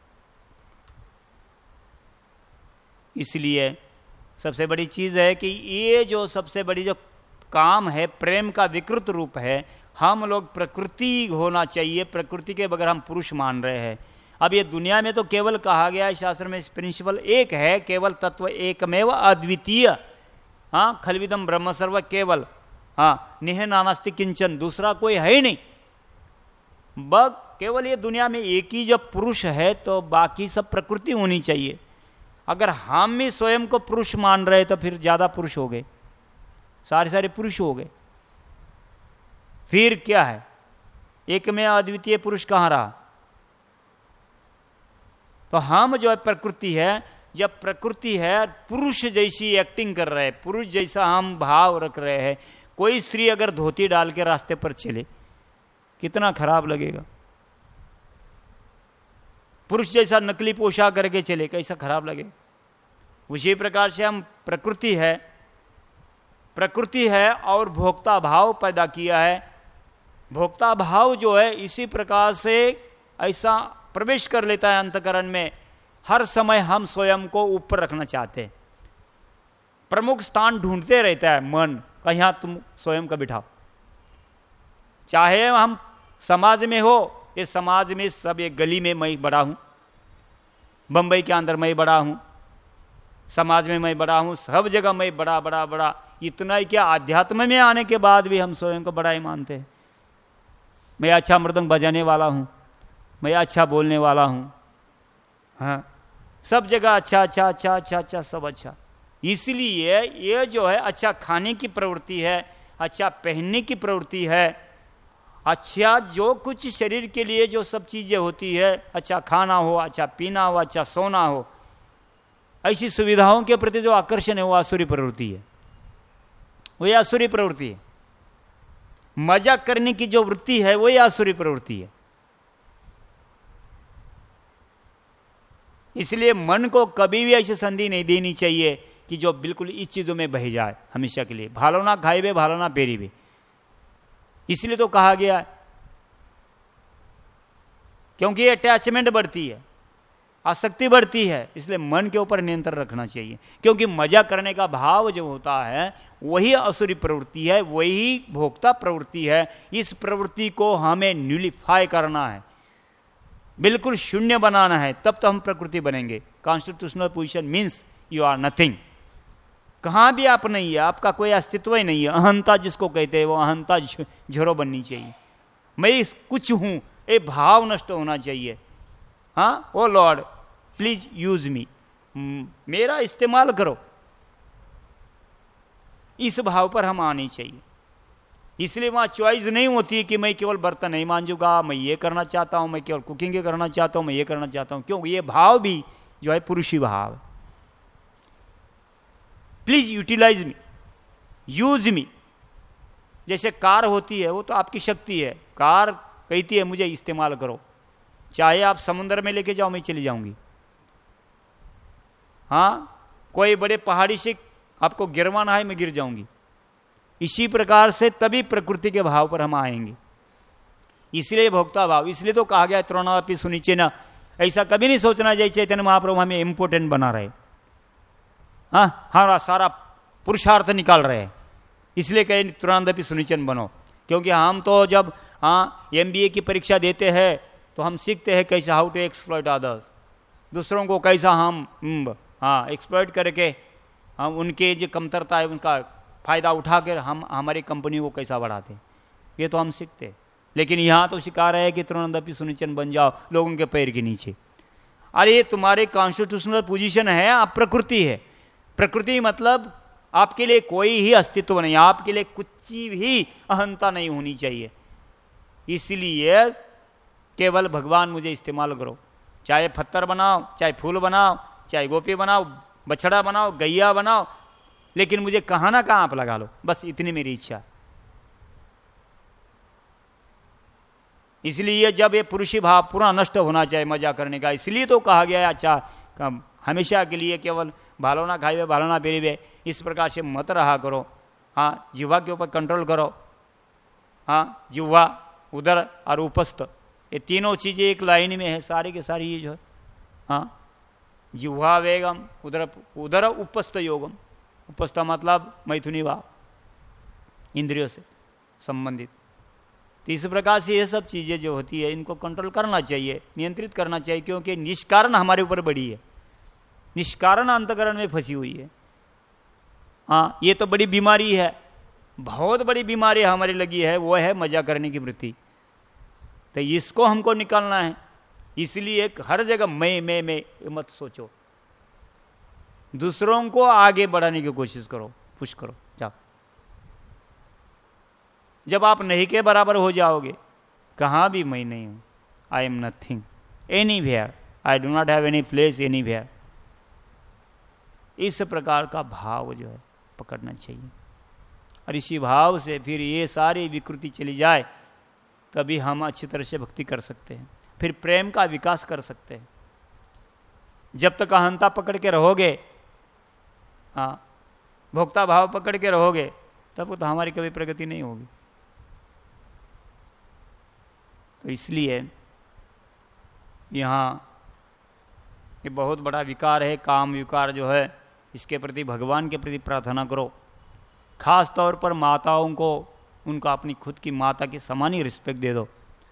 इसलिए सबसे बड़ी चीज़ है कि ये जो सबसे बड़ी जो काम है, प्रेम का विकृत रूप है, हम लोग प्रकृति होना चाहिए, प्रकृति के बगैर हम पुरुष मान रहे हैं। अब ये दुनिया में तो केवल कहा गया है शास्त्र में, प्रिंसिपल एक है, केवल तत्व एकमेव अद्वितीय, हाँ, खलविदम ब्रह्म सर्व केवल, हाँ, निह नानास्ति किंचन, दूसरा कोई है ही नहीं। केवल ये दुनिया में एक ही जब पुरुष है तो बाकी सब प्रकृति होनी चाहिए। अगर हम ही स्वयं को पुरुष मान रहे तो फिर ज़्यादा पुरुष हो गए, सारे पुरुष हो गए, फिर क्या है, एक में अद्वितीय पुरुष कहाँ रहा? तो हम जो है प्रकृति है, जब प्रकृति है पुरुष जैसी एक्टिंग कर रहे हैं, पुरुष जैसा हम भाव रख रहे हैं। कोई स्त्री अगर धोती डाल के रास्ते पर चले, कितना खराब लगेगा। पुरुष जैसा नकली पोशाक करके चले, कैसा खराब लगेगा। उसी प्रकार से हम प्रकृति है और भोक्ता भाव पैदा किया है। भोक्ता भाव जो है इसी प्रकार से ऐसा प्रवेश कर लेता है अंतकरण में। हर समय हम स्वयं को ऊपर रखना चाहते हैं, प्रमुख स्थान ढूंढते रहता है मन, कहीं तुम स्वयं का बिठाओ। चाहे हम समाज में हो, ये समाज में सब, एक गली में मैं बड़ा हूँ, बंबई के अंदर मैं बड़ा हूँ, समाज में मैं बड़ा हूँ, सब जगह मैं बड़ा। इतना ही क्या, आध्यात्म में आने के बाद भी हम स्वयं को बड़ा ही मानते हैं। मैं अच्छा मृदंग बजाने वाला हूँ, मैं अच्छा बोलने वाला हूँ, हाँ, सब जगह अच्छा अच्छा अच्छा अच्छा अच्छा सब अच्छा। इसलिए ये जो है अच्छा खाने की प्रवृत्ति है, अच्छा पहनने की प्रवृत्ति है, अच्छा जो कुछ शरीर के लिए जो सब चीज़ें होती है, अच्छा खाना हो, अच्छा पीना हो, अच्छा सोना हो, ऐसी सुविधाओं के प्रति जो आकर्षण है वो आसुरी प्रवृत्ति है, वही आसुरी प्रवृत्ति है। मजाक करने की जो वृत्ति है वही आसुरी प्रवृत्ति है। इसलिए मन को कभी भी ऐसी संधि नहीं देनी चाहिए कि जो बिल्कुल इस चीज़ों में बह जाए हमेशा के लिए। भालो ना खाइबे भालो ना पेरीबे, इसलिए तो कहा गया है, क्योंकि अटैचमेंट बढ़ती है, आसक्ति बढ़ती है, इसलिए मन के ऊपर नियंत्रण रखना चाहिए। क्योंकि मजा करने का भाव जो होता है वही असुरी प्रवृत्ति है, वही भोक्ता प्रवृत्ति है। इस प्रवृत्ति को हमें न्यूलिफाई करना है, बिल्कुल शून्य बनाना है, तब तो हम प्रकृति बनेंगे। Constitutional position means you are nothing, कहाँ भी आप नहीं है, आपका कोई अस्तित्व ही नहीं है। अहंता जिसको कहते हैं वो अहंता झोरो बननी चाहिए, मैं कुछ हूँ, ये भाव नष्ट होना चाहिए। हाँ, O lord please use me, मेरा इस्तेमाल करो, इस भाव पर हम आने चाहिए। इसलिए वहाँ चॉइस नहीं होती कि मैं केवल बर्तन नहीं मांजूंगा, मैं ये करना चाहता हूँ, मैं केवल कुकिंग करना चाहता हूँ, मैं ये करना चाहता हूँ। क्यों? ये भाव भी जो है पुरुषी भाव है। Please utilize me, use me. जैसे कार होती है वो तो आपकी शक्ति है, कार कहती है मुझे इस्तेमाल करो, चाहे आप समुद्र में लेके जाओ मैं चली जाऊंगी। हाँ, कोई बड़े पहाड़ी से आपको गिरवाना है मैं गिर जाऊंगी। इसी प्रकार से तभी प्रकृति के भाव पर हम आएंगे। इसलिए भोक्ता भाव, इसलिए तो कहा गया त्रोणापि सुनिचेन। ऐसा कभी नहीं सोचना चाहिए चैतन्य महाप्रभु हमें इम्पोर्टेंट बना रहे, हाँ हमारा सारा पुरुषार्थ निकाल रहे हैं, इसलिए कहीं त्रोणापि सुनिचेन बनो। क्योंकि हम तो जब MBA की परीक्षा देते हैं तो हम सीखते हैं कैसे हाउ टू एक्सप्लॉइट अदर्स, दूसरों को कैसा हम एक्सप्लॉइट करके हम उनके जो कमतरता है उनका फ़ायदा उठाकर हम हमारी कंपनी को कैसा बढ़ाते, ये तो हम सीखते। लेकिन यहाँ तो सिखा रहे हैं कि त्रोणापि सुनिचेन बन जाओ लोगों के पैर के नीचे। अरे ये तुम्हारे कॉन्स्टिट्यूशनल पोजीशन है, आप प्रकृति है। प्रकृति मतलब आपके लिए कोई ही अस्तित्व नहीं, आपके लिए कुछ भी अहंता नहीं होनी चाहिए। इसलिए केवल भगवान मुझे इस्तेमाल करो, चाहे पत्थर बनाओ, चाहे फूल बनाओ, चाहे गोपी बनाओ, बछड़ा बनाओ, गैया बनाओ, लेकिन मुझे कहाँ ना कहाँ आप लगा लो, बस इतनी मेरी इच्छा। इसलिए जब ये पुरुषी भाव पूरा नष्ट होना चाहिए मजा करने का, इसलिए तो कहा गया है अच्छा हमेशा के लिए केवल भालो ना खाइए भालो ना पीरिए, इस प्रकार से मत रहा करो। हाँ, जिह्वा के ऊपर कंट्रोल करो। हाँ, जिह्वा, उदर और उपस्थ, ये तीनों चीज़ें एक लाइन में है, सारी के सारी ये जो है। हाँ, जिह्वा वेगम, उदर उपस्थ योगम। उपस्थ मतलब मैथुनी भाव, इंद्रियों से संबंधित। तो इस प्रकार से ये सब चीज़ें जो होती है इनको कंट्रोल करना चाहिए, नियंत्रित करना चाहिए, क्योंकि निष्कारण हमारे ऊपर बड़ी है, निष्कारण अंतकरण में फंसी हुई है। हाँ, ये तो बड़ी बीमारी है, बहुत बड़ी बीमारी हमारी लगी है, वो है मजा करने की वृत्ति। तो इसको हमको निकालना है। इसलिए हर जगह मैं मत सोचो, दूसरों को आगे बढ़ाने की कोशिश करो, पुश करो, जाओ। जब आप नहीं के बराबर हो जाओगे, कहाँ भी मैं नहीं हूँ, I am nothing anywhere, I do not have any place anywhere, इस प्रकार का भाव जो है पकड़ना चाहिए। और इसी भाव से फिर ये सारी विकृति चली जाए, तभी हम अच्छी तरह से भक्ति कर सकते हैं, फिर प्रेम का विकास कर सकते हैं। जब तक अहंता पकड़ के रहोगे, हाँ, भोक्ता भाव पकड़ के रहोगे, तब तो हमारी कभी प्रगति नहीं होगी। तो इसलिए यहाँ ये बहुत बड़ा विकार है, काम विकार जो है, इसके प्रति भगवान के प्रति प्रार्थना करो। खास तौर पर माताओं को, उनका अपनी खुद की माता के समान ही रिस्पेक्ट दे दो।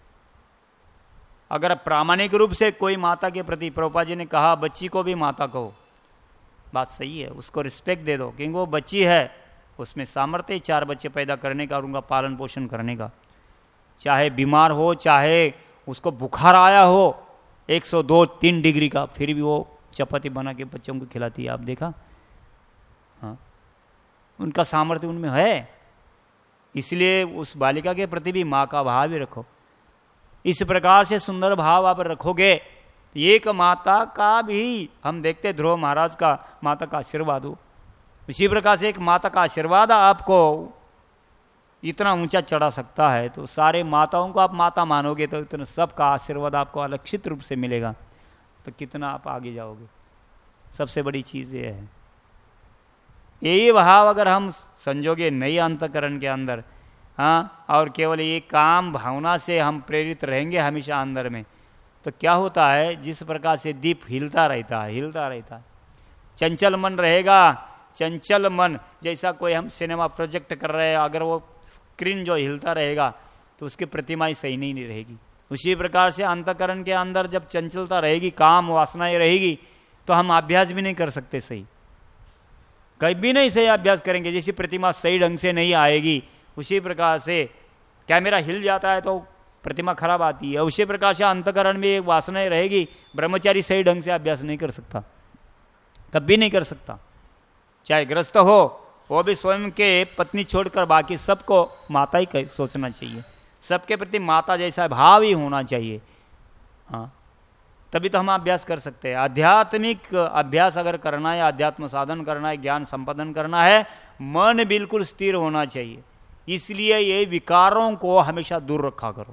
अगर प्रामाणिक रूप से कोई माता के प्रति, प्रभुपाद जी ने कहा बच्ची को भी माता कहो, बात सही है, उसको रिस्पेक्ट दे दो, क्योंकि वो बच्ची है, उसमें सामर्थ्य 4 बच्चे पैदा करने का और उनका पालन पोषण करने का। चाहे बीमार हो, चाहे उसको बुखार आया हो 102-3 डिग्री का, फिर भी वो चपाती बना के बच्चों को खिलाती है, आप देखा? हाँ, उनका सामर्थ्य उनमें है। इसलिए उस बालिका के प्रति भी माँ का भाव ही रखो। इस प्रकार से सुंदर भाव आप रखोगे, एक माता का भी, हम देखते ध्रुव महाराज का माता का आशीर्वाद हो, इसी प्रकार से एक माता का आशीर्वाद आपको इतना ऊंचा चढ़ा सकता है। तो सारे माताओं को आप माता मानोगे तो इतना सबका आशीर्वाद आपको अलक्षित रूप से मिलेगा, तो कितना आप आगे जाओगे। सबसे बड़ी चीज़ ये है। यही भाव अगर हम संजोगे नई अंतकरण के अंदर, हाँ, और केवल ये काम भावना से हम प्रेरित रहेंगे हमेशा अंदर में, तो क्या होता है, जिस प्रकार से दीप हिलता रहता है, चंचल मन रहेगा। चंचल मन, जैसा कोई हम सिनेमा प्रोजेक्ट कर रहे हैं, अगर वो स्क्रीन जो हिलता रहेगा तो उसकी प्रतिमा ही सही नहीं रहेगी। उसी प्रकार से अंतकरण के अंदर जब चंचलता रहेगी, काम वासनाएं रहेगी, तो हम अभ्यास भी नहीं कर सकते सही, कभी नहीं सही अभ्यास करेंगे। जैसी प्रतिमा सही ढंग से नहीं आएगी, उसी प्रकार से कैमरा हिल जाता है तो प्रतिमा खराब आती है। उसी प्रकार से अंतकरण में एक वासनाएं रहेगी, ब्रह्मचारी सही ढंग से अभ्यास नहीं कर सकता, कभी नहीं कर सकता। चाहे ग्रस्त हो, वो भी स्वयं के पत्नी छोड़कर बाकी सबको माता ही सोचना चाहिए, सबके प्रति माता जैसा भाव ही होना चाहिए। हाँ, तभी तो हम अभ्यास कर सकते हैं। आध्यात्मिक अभ्यास अगर करना है, अध्यात्म साधन करना है, ज्ञान संपादन करना है, मन बिल्कुल स्थिर होना चाहिए। इसलिए ये विकारों को हमेशा दूर रखा करो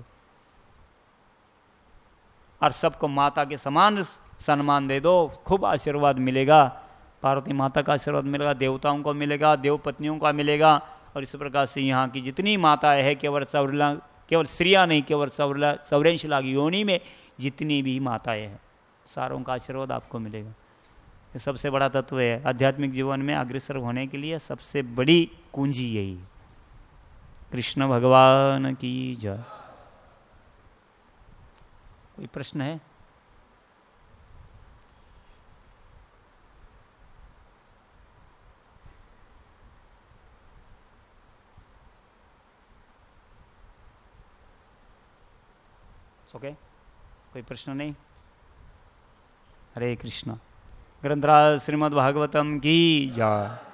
और सबको माता के समान सम्मान दे दो, खूब आशीर्वाद मिलेगा। पार्वती माता का आशीर्वाद मिलेगा, देवताओं को मिलेगा, देव पत्नियों का मिलेगा। और इस प्रकार से यहाँ की जितनी माताएं हैं, केवल स्त्रियाँ नहीं, केवल 84 लाख योनि में जितनी भी माताएं हैं, सारों का आशीर्वाद आपको मिलेगा। ये सबसे बड़ा तत्व है। आध्यात्मिक जीवन में अग्रसर होने के लिए सबसे बड़ी कुंजी यही है। कृष्ण भगवान की जय। कोई प्रश्न है? ओके, कोई प्रश्न नहीं? हरे कृष्ण। ग्रंथराज श्रीमद् भागवतम की जय।